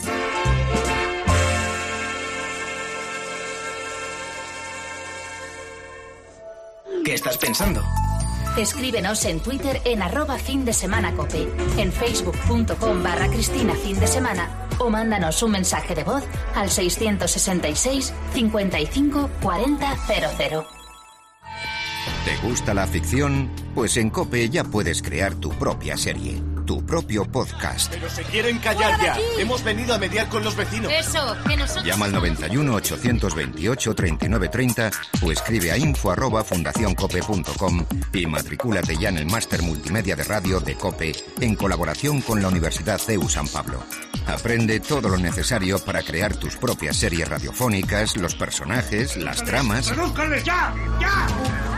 ¿Qué estás pensando?
Escríbenos en Twitter en arroba fin de semana cope, en facebook.com barra Cristina fin de semana o mándanos un mensaje de voz al seiscientos sesenta y seis cincuenta y cinco cuarenta cero cero.
¿Te gusta la ficción? Pues en COPE ya puedes crear tu propia serie, tu propio podcast.
Pero se quieren callar ya. Hemos venido a mediar con los vecinos.
Eso, que nosotros...
Llama al noventa y uno, ochocientos veintiocho, treinta y nueve treinta o escribe a info arroba fundacioncope punto com y matricúlate ya en el máster multimedia de radio de COPE en colaboración con la Universidad C E U San Pablo. Aprende todo lo necesario para crear tus propias series radiofónicas, los personajes, las tramas...
¡Redúzcanles ya! ¡Ya!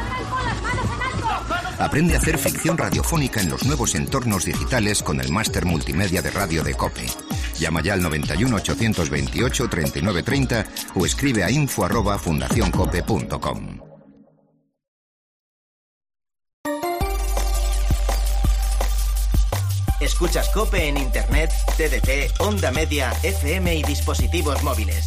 Aprende a hacer ficción radiofónica en los nuevos entornos digitales con el máster multimedia de radio de COPE. Llama ya al noventa y uno, ochocientos veintiocho, treinta y nueve treinta o escribe a info arroba fundacioncope punto com.
Escuchas COPE en Internet, T D T, Onda Media, F M y dispositivos móviles.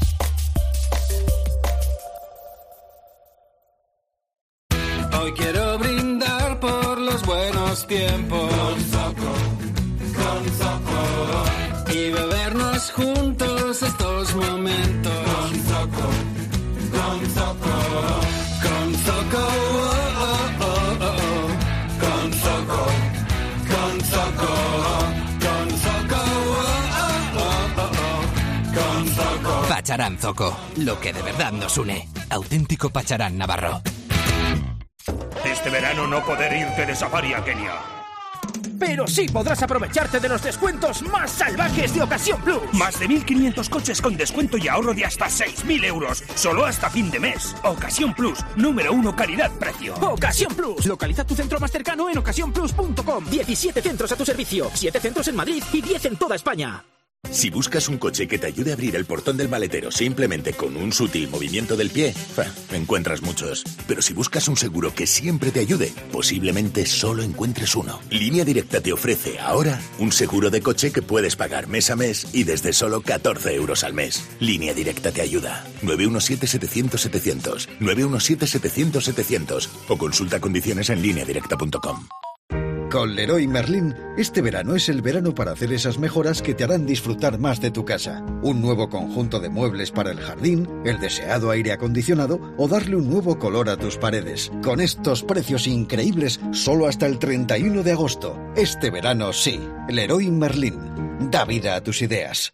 Hoy quiero brindar por los buenos tiempos con Zoco, con Zoco, y bebernos juntos todos estos momentos. Con Zoco, con Zoco, con Zoco, oh, oh, oh, oh. Con Zoco, con Zoco, con Zoco, oh, oh, oh, oh. Con Zoco.
Pacharán Zoco, lo que de verdad nos une. Auténtico Pacharán navarro.
Este verano no poder irte de safari a Kenia.
Pero sí podrás aprovecharte de los descuentos más salvajes de Ocasión Plus.
Más de mil quinientos coches con descuento y ahorro de hasta seis mil euros. Solo hasta fin de mes. Ocasión Plus, número uno calidad-precio.
Ocasión Plus. Localiza tu centro más cercano en ocasión plus punto com. diecisiete centros a tu servicio. siete centros en Madrid y diez en toda España.
Si buscas un coche que te ayude a abrir el portón del maletero simplemente con un sutil movimiento del pie, ja, encuentras muchos. Pero si buscas un seguro que siempre te ayude, posiblemente solo encuentres uno. Línea Directa te ofrece ahora un seguro de coche que puedes pagar mes a mes y desde solo catorce euros al mes. Línea Directa te ayuda. nueve uno siete, setecientos, setecientos. nueve uno siete, setecientos, setecientos. O consulta condiciones en línea directa punto com.
Con Leroy Merlin, este verano es el verano para hacer esas mejoras que te harán disfrutar más de tu casa. Un nuevo conjunto de muebles para el jardín, el deseado aire acondicionado o darle un nuevo color a tus paredes. Con estos precios increíbles, solo hasta el treinta y uno de agosto. Este verano sí. Leroy Merlin. Da vida a tus ideas.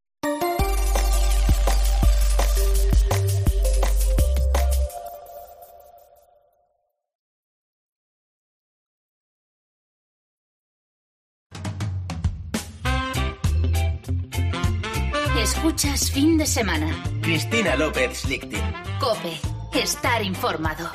Escuchas Fin de Semana.
Cristina López Schlichting.
COPE. Estar informado.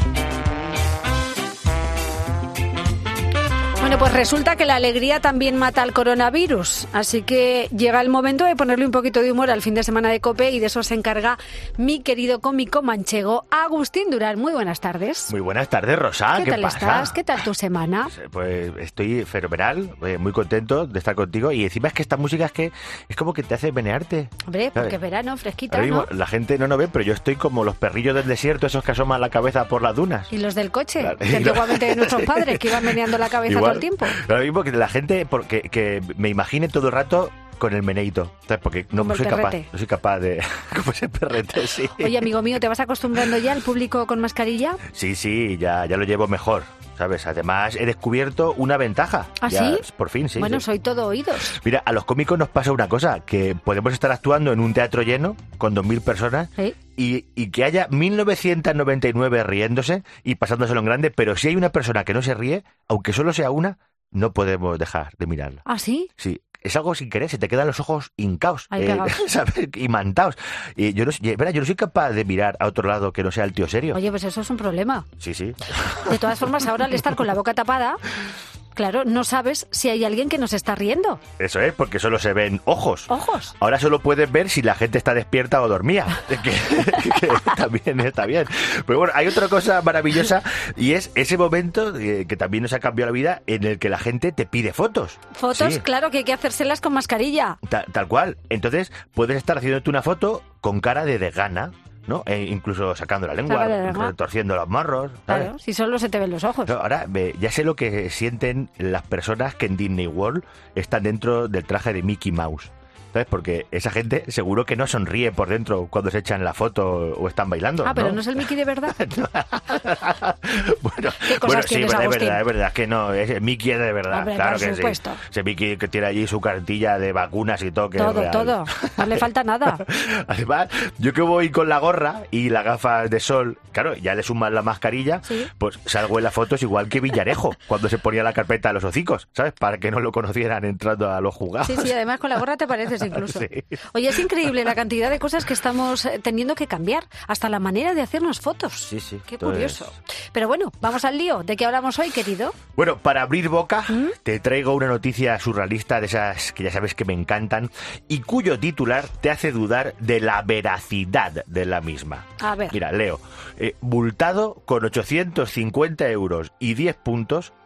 Bueno, pues resulta que la alegría también mata al coronavirus, así que llega el momento de ponerle un poquito de humor al Fin de Semana de COPE y de eso se encarga mi querido cómico manchego Agustín Durán. Muy buenas tardes.
Muy buenas tardes, Rosa.
¿Qué,
¿Qué
tal
pasa?
estás? ¿Qué tal tu semana?
Pues estoy fenomenal, eh, muy contento de estar contigo y encima es que esta música es que es como que te hace menearte.
Hombre, porque
¿sabes?
verano, fresquita,
Ahora mismo
¿no?
la gente no nos ve, pero yo estoy como los perrillos del desierto, esos que asoman la cabeza por las dunas.
Y los del coche,
Claro.
que antiguamente de nuestros padres, que iban meneando la cabeza
Igual.
todo el tiempo.
Ahora mismo que la gente porque, que me imagine todo el rato con el meneíto, ¿sabes? Porque no
Como el
soy capaz,
perrete.
no soy capaz de como ese perrete, sí.
Oye, amigo mío, ¿te vas acostumbrando ya al público con mascarilla?
Sí, sí, ya, ya lo llevo mejor, ¿sabes? Además he descubierto una ventaja.
¿Ah,
Ya,
sí?
Por fin, sí.
Bueno,
sí.
soy todo oídos.
Mira, a los cómicos nos pasa una cosa, que podemos estar actuando en un teatro lleno con dos mil personas
¿Sí?
y, y que haya mil novecientos noventa y nueve riéndose y pasándoselo en grande, pero si hay una persona que no se ríe, aunque solo sea una, no podemos dejar de mirarla.
¿Ah, sí?
Sí, es algo sin querer, se te quedan los ojos hincaos,
Ahí
eh,
pegados.
¿sabes? Imantados. Y yo no, sé- verá, yo no soy capaz de mirar a otro lado que no sea el tío serio.
Oye, pues eso es un problema.
Sí, sí.
De todas formas, ahora al estar con la boca tapada, claro, no sabes si hay alguien que nos está riendo.
Eso es, porque solo se ven ojos.
Ojos.
Ahora solo puedes ver si la gente está despierta o dormía. Que, que también está bien. Pero bueno, hay otra cosa maravillosa y es ese momento eh, que también nos ha cambiado la vida en el que la gente te pide fotos.
Fotos,
Sí.
claro que hay que hacérselas con mascarilla.
Ta- tal cual. Entonces, puedes estar haciéndote una foto con cara de desgana, ¿no? E incluso sacando la lengua,
Cara de desgana.
torciendo los morros. ¿sabes?
Claro, si solo se te ven los ojos.
No, ahora ve, ya sé lo que sienten las personas que en Disney World están dentro del traje de Mickey Mouse. ¿Sabes? Porque esa gente seguro que no sonríe por dentro cuando se echan la foto o están bailando.
Ah, pero
¿no?
no es el Mickey de verdad.
bueno,
¿Qué cosas
bueno, sí,
tienes,
es
Agustín?
verdad, es verdad que no, es, Mickey es de verdad,
Hombre,
claro
por
que
supuesto.
sí. Ese Mickey que tiene allí su cartilla de vacunas y todo, que es
Todo,
real.
todo. No le falta nada.
Además, yo que voy con la gorra y las gafas de sol, claro, ya le sumas la mascarilla,
Sí.
pues salgo en las fotos igual que Villarejo, cuando se ponía la carpeta a los hocicos, ¿sabes? Para que no lo conocieran entrando a los juzgados.
Sí, sí, además con la gorra te pareces incluso.
Sí.
Oye, es increíble la cantidad de cosas que estamos eh, teniendo que cambiar, hasta la manera de hacernos fotos.
Sí, sí.
Qué
Entonces-
curioso. Pero bueno, vamos al lío. ¿De qué hablamos hoy, querido?
Bueno, para abrir boca,
¿Mm?
te traigo una noticia surrealista de esas que ya sabes que me encantan y cuyo titular te hace dudar de la veracidad de la misma.
A ver.
Mira, leo. Eh, multado con ochocientos cincuenta euros y diez puntos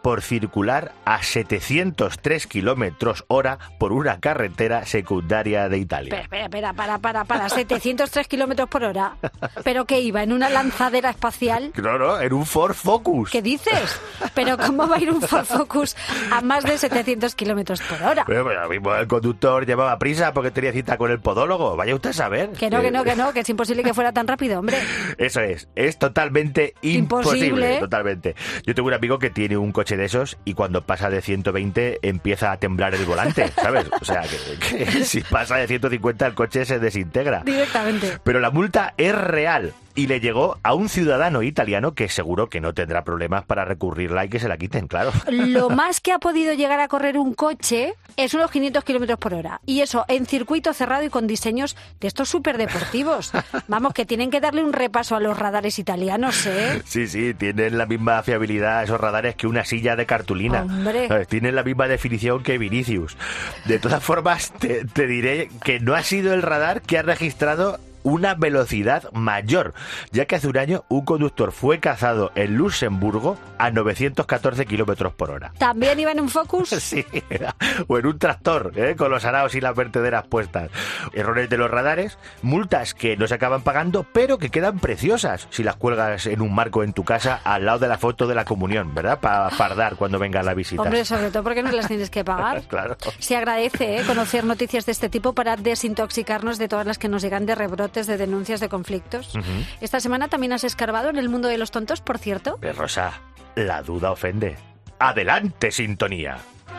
por circular a setecientos tres kilómetros hora por una carretera secundaria de Italia.
Espera, espera, espera, para, para, para, setecientos tres kilómetros por hora. ¿Pero qué iba? ¿En una lanzadera espacial?
No, no, en un Ford Focus.
¿Qué dices? ¿Pero cómo va a ir un Ford Focus a más de setecientos kilómetros por hora?
Pero, pero mismo el conductor llevaba prisa porque tenía cita con el podólogo. Vaya usted a saber.
Que no, que no, que no, que es imposible que fuera tan rápido, hombre.
Eso es, es totalmente imposible.
Imposible.
Totalmente. Yo tengo un amigo que tiene un coche de esos y cuando pasa de ciento veinte empieza a temblar el volante, ¿sabes? O sea, que, que si pasa de ciento cincuenta el coche se desintegra.
Directamente.
Pero la multa es real. Y le llegó a un ciudadano italiano que seguro que no tendrá problemas para recurrirla y que se la quiten, claro.
Lo más que ha podido llegar a correr un coche es unos quinientos kilómetros por hora. Y eso en circuito cerrado y con diseños de estos súper deportivos. Vamos, que tienen que darle un repaso a los radares italianos, ¿eh?
Sí, sí, tienen la misma fiabilidad esos radares que una silla de cartulina.
Hombre.
Tienen la misma definición que Vinicius. De todas formas, te, te diré que no ha sido el radar que ha registrado una velocidad mayor, ya que hace un año un conductor fue cazado en Luxemburgo a novecientos catorce kilómetros por hora.
¿También iba en un Focus?
Sí, o en un tractor, ¿eh? Con los araos y las vertederas puestas. Errores de los radares, multas que no se acaban pagando, pero que quedan preciosas si las cuelgas en un marco en tu casa al lado de la foto de la comunión, ¿verdad? Para fardar cuando venga la visita.
Hombre, sobre todo porque no las tienes que pagar.
Claro.
Se agradece, ¿eh? Conocer noticias de este tipo para desintoxicarnos de todas las que nos llegan de rebrotes de denuncias de conflictos. Uh-huh. Esta semana también has escarbado en el mundo de los tontos, por cierto.
Eh, Rosa, la duda ofende. Adelante, sintonía.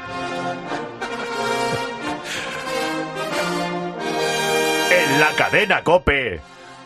En la cadena COPE,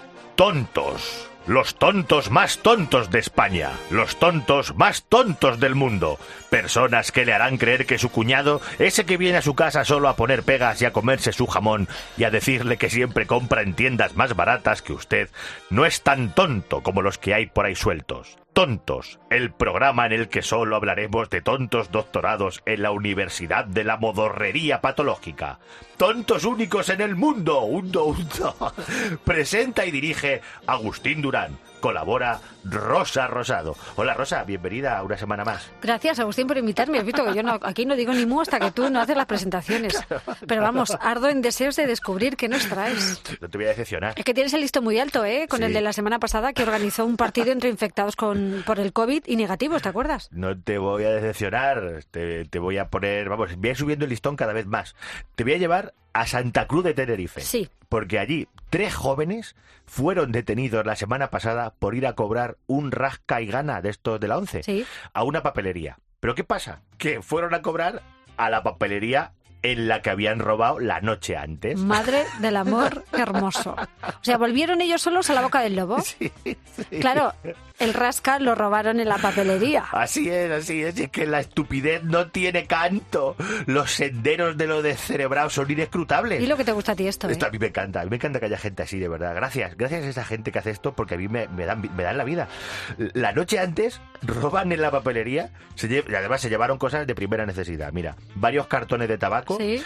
tontos. Los tontos más tontos de España, los tontos más tontos del mundo. Personas que le harán creer que su cuñado, ese que viene a su casa solo a poner pegas y a comerse su jamón y a decirle que siempre compra en tiendas más baratas que usted, no es tan tonto como los que hay por ahí sueltos. Tontos, el programa en el que solo hablaremos de tontos doctorados en la Universidad de la Modorrería Patológica. Tontos únicos en el mundo. Undo, undo. Presenta y dirige Agustín Durán. Colabora Rosa Rosado. Hola Rosa, bienvenida a una semana más.
Gracias Agustín por invitarme. Has visto que yo no, aquí no digo ni mu hasta que tú no haces las presentaciones. Pero vamos, ardo en deseos de descubrir qué nos traes.
No te voy a decepcionar.
Es que tienes el listón muy alto, ¿eh? Con sí. El de la semana pasada que organizó un partido entre infectados con por el COVID y negativos, ¿te acuerdas?
No te voy a decepcionar. Te, te voy a poner, vamos, voy a ir subiendo el listón cada vez más. Te voy a llevar a Santa Cruz de Tenerife.
Sí.
Porque allí tres jóvenes fueron detenidos la semana pasada por ir a cobrar un rasca y gana de estos de la ONCE
sí.
a una papelería. ¿Pero qué pasa? Que fueron a cobrar a la papelería en la que habían robado la noche antes.
Madre del amor hermoso. O sea, volvieron ellos solos a la boca del lobo.
Sí, sí.
Claro, el rasca lo robaron en la papelería.
Así es, así es. Es que la estupidez no tiene canto. Los senderos de lo descerebrado son inescrutables.
¿Y lo que te gusta a ti esto?
Esto
¿eh?
a mí me encanta. A mí me encanta que haya gente así, de verdad. Gracias. Gracias a esa gente que hace esto porque a mí me, me, dan, me dan la vida. La noche antes roban en la papelería se lle- y además se llevaron cosas de primera necesidad. Mira, varios cartones de tabaco.
Sí.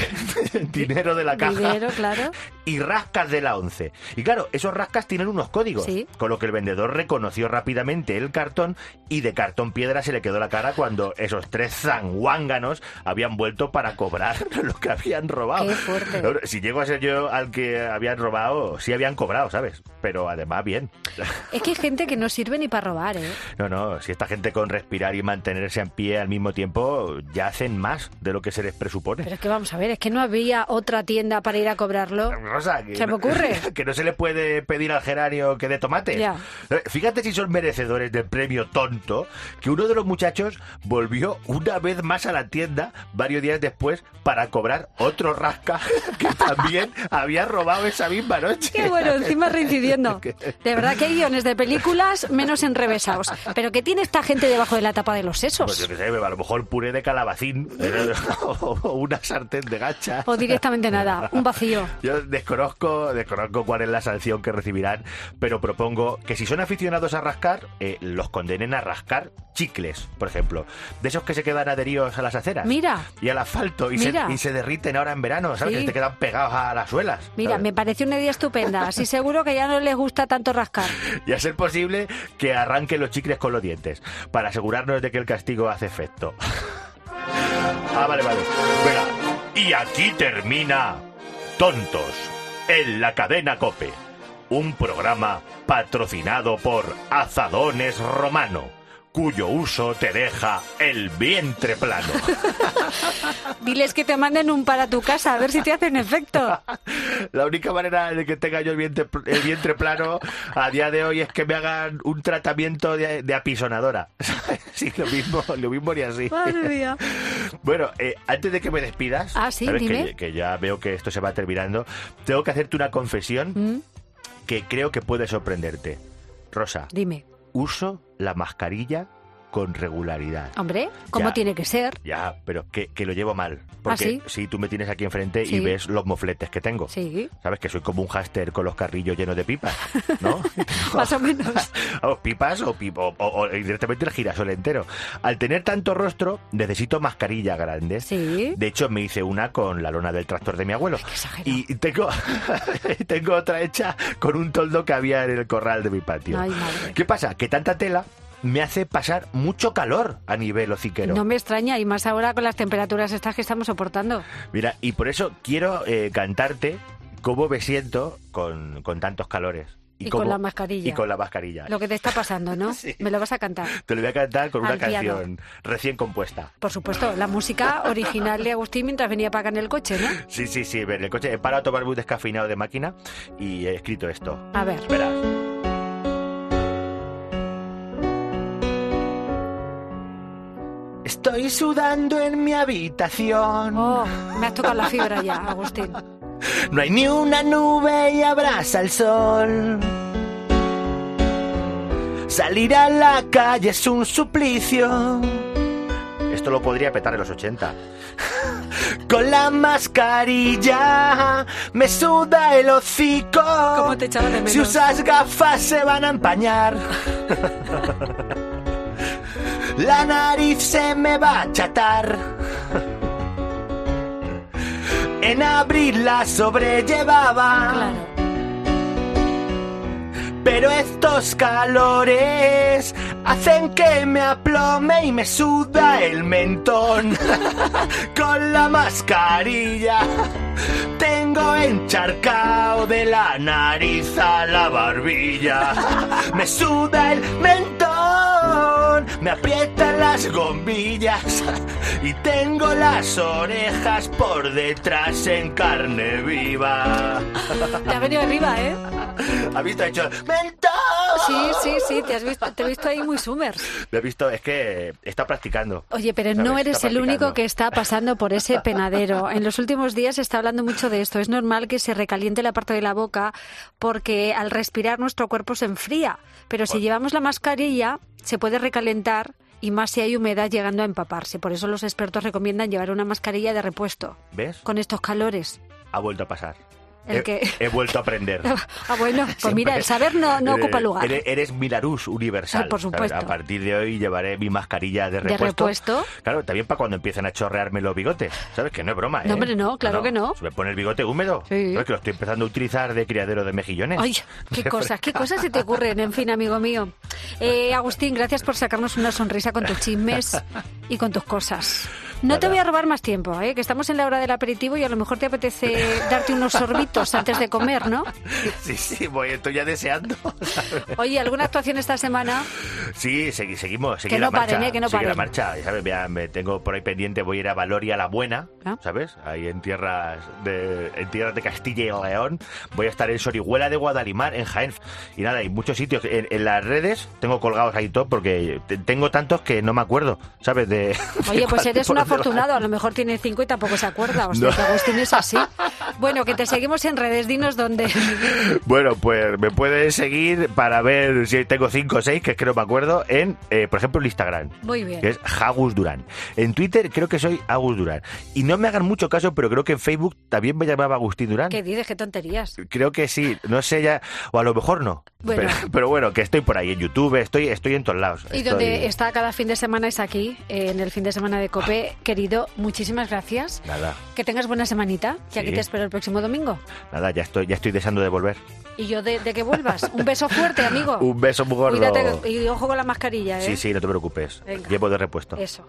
Dinero de la caja.
Dinero, claro.
Y rascas de la ONCE. Y claro, esos rascas tienen unos códigos.
Sí.
Con lo que el vendedor reconoció rápidamente el cartón y de cartón piedra se le quedó la cara cuando esos tres zanguánganos habían vuelto para cobrar lo que habían robado.
Qué fuerte.
Si llego a ser yo al que habían robado, sí habían cobrado, ¿sabes? Pero además bien.
Es que hay gente que no sirve ni para robar, ¿eh?
No, no, si esta gente con respirar y mantenerse en pie al mismo tiempo ya hacen más de lo que se les presupone.
Pero es que vamos a ver, es que no había otra tienda para ir a cobrarlo.
Rosa, que
¿se me
no,
ocurre?
Que no se le puede pedir al geranio que dé tomates.
Ya.
Fíjate si son merecedores del premio tonto, que uno de los muchachos volvió una vez más a la tienda varios días después para cobrar otro rasca que también había robado esa misma noche.
Qué bueno, encima reincidiendo. De verdad que hay guiones de películas menos enrevesados. Pero ¿qué tiene esta gente debajo de la tapa de los sesos?
Pues yo qué sé, a lo mejor puré de calabacín, o una sartén de gachas.
O directamente nada, un vacío.
Yo desconozco, desconozco cuál es la sanción que recibirán, pero propongo que si son aficionados a rascar, eh, los condenen a rascar chicles, por ejemplo. De esos que se quedan adheridos a las aceras.
Mira.
Y al asfalto y, se, y se derriten ahora en verano, ¿sabes?
Sí.
Que te quedan pegados a las suelas.
Mira,
¿sabes?
me parece una idea estupenda. Así seguro que ya no les gusta tanto rascar.
Y a ser posible que arranquen los chicles con los dientes, para asegurarnos de que el castigo hace efecto. Ah, vale, vale. Venga. Y aquí termina Tontos, en la cadena COPE. Un programa patrocinado por Azadones Romano, cuyo uso te deja el vientre plano.
Diles que te manden un para tu casa, a ver si te hacen efecto.
La única manera de que tenga yo el vientre, el vientre plano a día de hoy es que me hagan un tratamiento de, de apisonadora. Sí, lo mismo, lo mismo ni así.
Madre mía.
Bueno, eh, antes de que me despidas,
ah, ¿sí?
¿sabes?
Dime.
Que, que ya veo que esto se va terminando, tengo que hacerte una confesión ¿Mm? que creo que puede sorprenderte. Rosa.
Dime.
Uso la mascarilla con regularidad.
Hombre, ¿cómo
ya,
tiene que ser?
Ya, pero que, que lo llevo mal. Porque
¿Ah, sí?
si tú me tienes aquí enfrente
sí.
y ves los mofletes que tengo.
Sí.
Sabes que soy como un hámster con los carrillos llenos de pipas, ¿no?
Más o menos.
O pipas o, pip, o, o, o directamente el girasol entero. Al tener tanto rostro, necesito mascarillas grandes.
Sí.
De hecho, me hice una con la lona del tractor de mi abuelo.
Ay,
y tengo, tengo otra hecha con un toldo que había en el corral de mi patio.
Ay, madre.
¿Qué pasa? Que tanta tela me hace pasar mucho calor a nivel hociquero.
No me extraña, y más ahora con las temperaturas estas que estamos soportando.
Mira, y por eso quiero eh, cantarte cómo me siento con, con tantos calores.
Y, y
cómo,
con la mascarilla.
Y con la mascarilla.
Lo que te está pasando, ¿no?
Sí.
Me lo vas a cantar.
Te lo voy a cantar con una
Al piano.
canción recién compuesta.
Por supuesto, la música original de Agustín mientras venía para acá en el coche, ¿no?
Sí, sí, sí. En el coche he parado a tomarme un descafeinado de máquina y he escrito esto.
A ver.
Verás. Estoy sudando en mi habitación.
Oh, me has tocado la fibra ya, Agustín.
No hay ni una nube y abraza el sol. Salir a la calle es un suplicio. Esto lo podría petar en los ochenta. Con la mascarilla me suda el hocico.
¿Cómo te echaba de menos?
Si usas gafas se van a empañar. La nariz se me va a achatar. En abril la sobrellevaba.
Claro.
Pero estos calores hacen que me aplome y me suda el mentón. Con la mascarilla tengo encharcao de la nariz a la barbilla. Me suda el mentón, me aprietan las gombillas y tengo las orejas por detrás en carne viva.
Te ha venido arriba, ¿eh?
¿Has visto? He hecho mentón.
Sí, sí, sí, te has visto, te he visto ahí muy summers.
Me he visto, es que está practicando.
Oye, pero
¿sabes?
no eres
Está
el único que está pasando por ese penadero. En los últimos días se está hablando mucho de esto. Es normal que se recaliente la parte de la boca porque al respirar nuestro cuerpo se enfría. Pero si llevamos la mascarilla, se puede recalentar y más si hay humedad llegando a empaparse. Por eso los expertos recomiendan llevar una mascarilla de repuesto.
¿Ves?
Con estos calores.
Ha vuelto a pasar.
El
he,
que...
he vuelto a aprender.
Ah, bueno, pues Siempre. Mira, el saber no, no
eh,
ocupa lugar.
Eres, eres mi Larús universal.
Ah, por supuesto.
¿sabes? A partir de hoy llevaré mi mascarilla de repuesto.
¿De repuesto?
Claro, también para cuando empiecen a chorrearme los bigotes. ¿Sabes? Que no es broma, ¿eh?
No, hombre, no, claro
no,
que no.
Se me pone el bigote húmedo.
Sí.
¿Sabes? Que lo estoy empezando a utilizar de criadero de mejillones.
Ay, qué cosas, qué cosas se te ocurren. En fin, amigo mío. Eh, Agustín, gracias por sacarnos una sonrisa con tus chismes y con tus cosas. No te voy a robar más tiempo, ¿eh? Que estamos en la hora del aperitivo y a lo mejor te apetece darte unos sorbitos antes de comer, ¿no?
Sí, sí, voy, estoy ya deseando. ¿sabes?
Oye, ¿alguna actuación esta semana?
Sí, segui, seguimos, seguir
que no
la marcha.
Paren, ¿eh? Que no
seguir
paren.
la marcha, ¿sabes? Ya me tengo por ahí pendiente, voy a ir a Valoria la Buena,
¿Ah?
¿sabes? Ahí en tierras de en tierras de Castilla y León. Voy a estar en Sorihuela de Guadalimar, en Jaén. Y nada, hay muchos sitios. En, en las redes tengo colgados ahí todo porque te, tengo tantos que no me acuerdo, ¿sabes? De,
Oye,
de
pues eres un afortunado. A lo mejor tiene cinco y tampoco se acuerda. O sea,
No.
que Agustín es así. Bueno, que te seguimos en redes. Dinos dónde.
Bueno, pues me puedes seguir para ver si tengo cinco o seis, que es que no me acuerdo. recuerdo en, eh, por ejemplo, el Instagram.
Muy bien.
Que es Agus Durán. En Twitter creo que soy Agus Durán. Y no me hagan mucho caso, pero creo que en Facebook también me llamaba Agustín Durán.
¿Qué dices? ¿Qué tonterías?
Creo que sí, no sé ya, o a lo mejor no.
Bueno.
Pero, pero bueno, que estoy por ahí en YouTube, estoy, estoy en todos lados.
Y
estoy...
donde está cada fin de semana es aquí, eh, en el fin de semana de COPE. Querido, muchísimas gracias.
Nada.
Que tengas buena semanita, que
Sí.
aquí te espero el próximo domingo.
Nada, ya estoy, ya estoy deseando de volver.
Y yo de, de que vuelvas. Un beso fuerte, amigo.
Un beso muy gordo.
Cuídate y ojo con la mascarilla, ¿eh?
Sí, sí, no te preocupes.
Venga.
Llevo de repuesto.
Eso.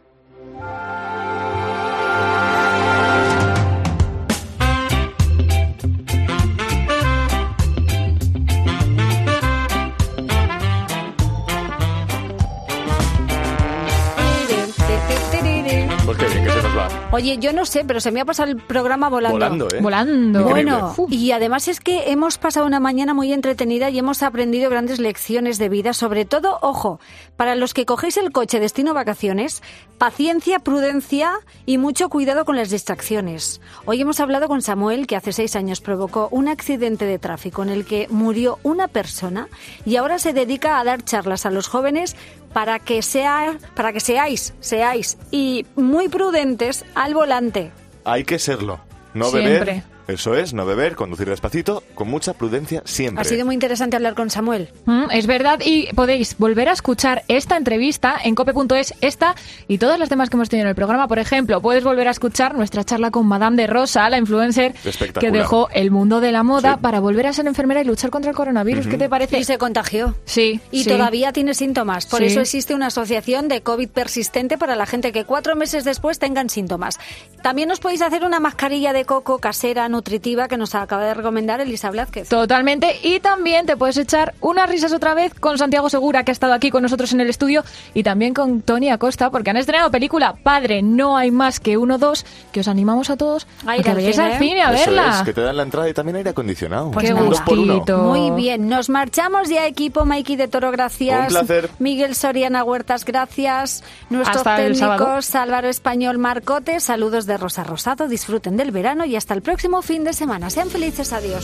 Pues qué bien que se nos va.
Oye, yo no sé, pero se me ha pasado el programa volando.
Volando, ¿eh?
Volando.
Bueno,
Increíble.
y además es que hemos pasado una mañana muy entretenida y hemos aprendido grandes lecciones de vida, sobre todo, ojo, para los que cogéis el coche destino vacaciones, paciencia, prudencia y mucho cuidado con las distracciones. Hoy hemos hablado con Samuel, que hace seis años provocó un accidente de tráfico en el que murió una persona y ahora se dedica a dar charlas a los jóvenes para que sea, para que seáis, seáis y muy prudentes al volante.
Hay que serlo. No
Siempre.
beber. Eso es, no beber, conducir despacito, con mucha prudencia siempre.
Ha sido muy interesante hablar con Samuel.
Mm, es verdad, y podéis volver a escuchar esta entrevista en cope punto es, esta y todas las demás que hemos tenido en el programa. Por ejemplo, puedes volver a escuchar nuestra charla con Madame de Rosa, la influencer
Espectacular.
que dejó el mundo de la moda
Sí.
para volver a ser enfermera y luchar contra el coronavirus.
Ujú.
¿Qué te parece?
Y se contagió.
Sí.
Y
sí.
todavía tiene síntomas. Por
Sí.
eso existe una asociación de COVID persistente para la gente que cuatro meses después tengan síntomas. También os podéis hacer una mascarilla de coco casera, nutritiva, que nos acaba de recomendar Elisa Blázquez.
Totalmente. Y también te puedes echar unas risas otra vez con Santiago Segura, que ha estado aquí con nosotros en el estudio, y también con Tony Acosta, porque han estrenado película Padre, no hay más que uno, dos, que os animamos a todos
A
a
ir
que
al
vayáis
cine,
al cine a
Eso
verla.
es, que te dan la entrada y también aire acondicionado.
Pues
Qué
Un dos por uno.
gustito.
Muy bien, nos marchamos ya, equipo. Mikey de Toro, gracias.
Un placer.
Miguel Soriana Huertas, gracias. Nuestros
Hasta el sábado.
técnicos, Álvaro Español, Marcote, saludos de Rosa Rosado, disfruten del verano y hasta el próximo fin de semana. Sean felices, adiós.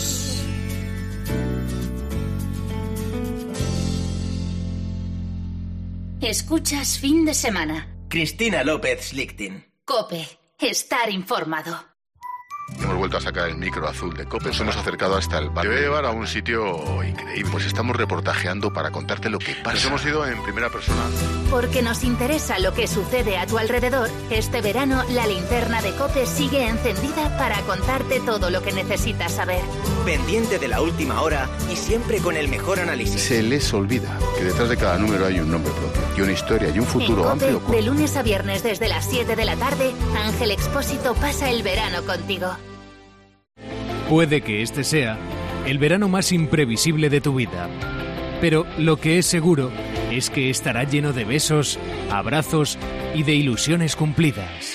Escuchas fin de semana.
Cristina López Schlichting.
COPE. Estar informado.
Hemos vuelto a sacar el micro azul de COPE. Nos hemos acercado hasta el bar. Te voy a llevar a un sitio increíble. Pues estamos reportajeando para contarte lo que pasa. Nos hemos ido en primera persona.
Porque nos interesa lo que sucede a tu alrededor, este verano la linterna de COPE sigue encendida para contarte todo lo que necesitas saber.
Pendiente de la última hora y siempre con el mejor análisis.
Se les olvida que detrás de cada número hay un nombre propio y una historia y un futuro
en
amplio.
COPE, de lunes a viernes desde las siete de la tarde, Ángel Expósito pasa el verano contigo.
Puede que este sea el verano más imprevisible de tu vida, pero lo que es seguro es que estará lleno de besos, abrazos y de ilusiones cumplidas.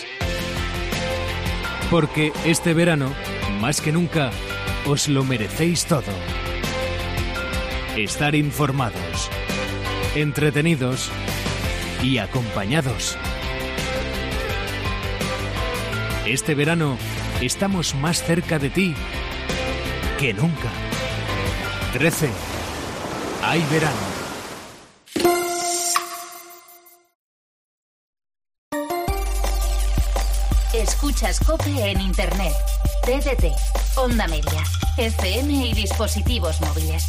Porque este verano, más que nunca, os lo merecéis todo. Estar informados, entretenidos y acompañados. Este verano estamos más cerca de ti que nunca. trece. Hay verano.
Escuchas COPE en Internet, T D T, Onda Media, F M y dispositivos móviles.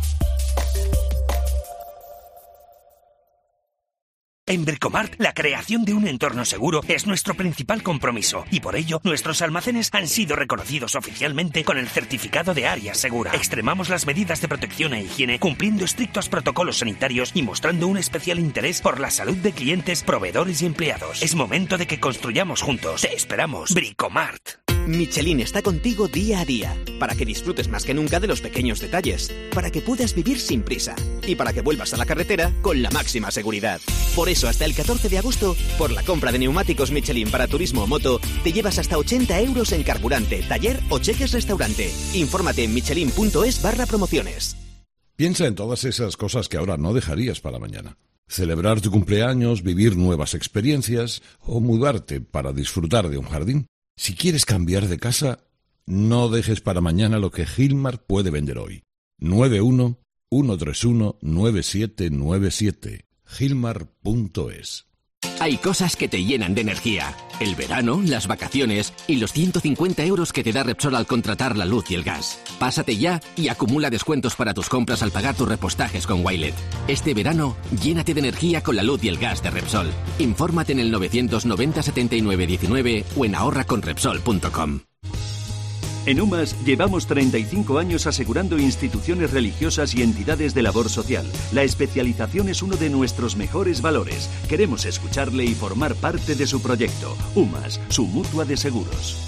En Bricomart, la creación de un entorno seguro es nuestro principal compromiso y por ello nuestros almacenes han sido reconocidos oficialmente con el certificado de área segura. Extremamos las medidas de protección e higiene cumpliendo estrictos protocolos sanitarios y mostrando un especial interés por la salud de clientes, proveedores y empleados. Es momento de que construyamos juntos. Te esperamos. Bricomart.
Michelin está contigo día a día, para que disfrutes más que nunca de los pequeños detalles, para que puedas vivir sin prisa y para que vuelvas a la carretera con la máxima seguridad. Por eso, hasta el catorce de agosto, por la compra de neumáticos Michelin para turismo o moto, te llevas hasta ochenta euros en carburante, taller o cheques restaurante. Infórmate en michelin punto es barra promociones.
Piensa en todas esas cosas que ahora no dejarías para mañana. Celebrar tu cumpleaños, vivir nuevas experiencias o mudarte para disfrutar de un jardín. Si quieres cambiar de casa, no dejes para mañana lo que Gilmar puede vender hoy. nueve uno uno tres uno nueve siete nueve siete. Gilmar punto es.
Hay cosas que te llenan de energía. El verano, las vacaciones y los ciento cincuenta euros que te da Repsol al contratar la luz y el gas. Pásate ya y acumula descuentos para tus compras al pagar tus repostajes con Wilet. Este verano, llénate de energía con la luz y el gas de Repsol. Infórmate en el novecientos noventa setenta y nueve diecinueve o en ahorra con repsol punto com.
En UMAS llevamos treinta y cinco años asegurando instituciones religiosas y entidades de labor social. La especialización es uno de nuestros mejores valores. Queremos escucharle y formar parte de su proyecto. UMAS, su mutua de seguros.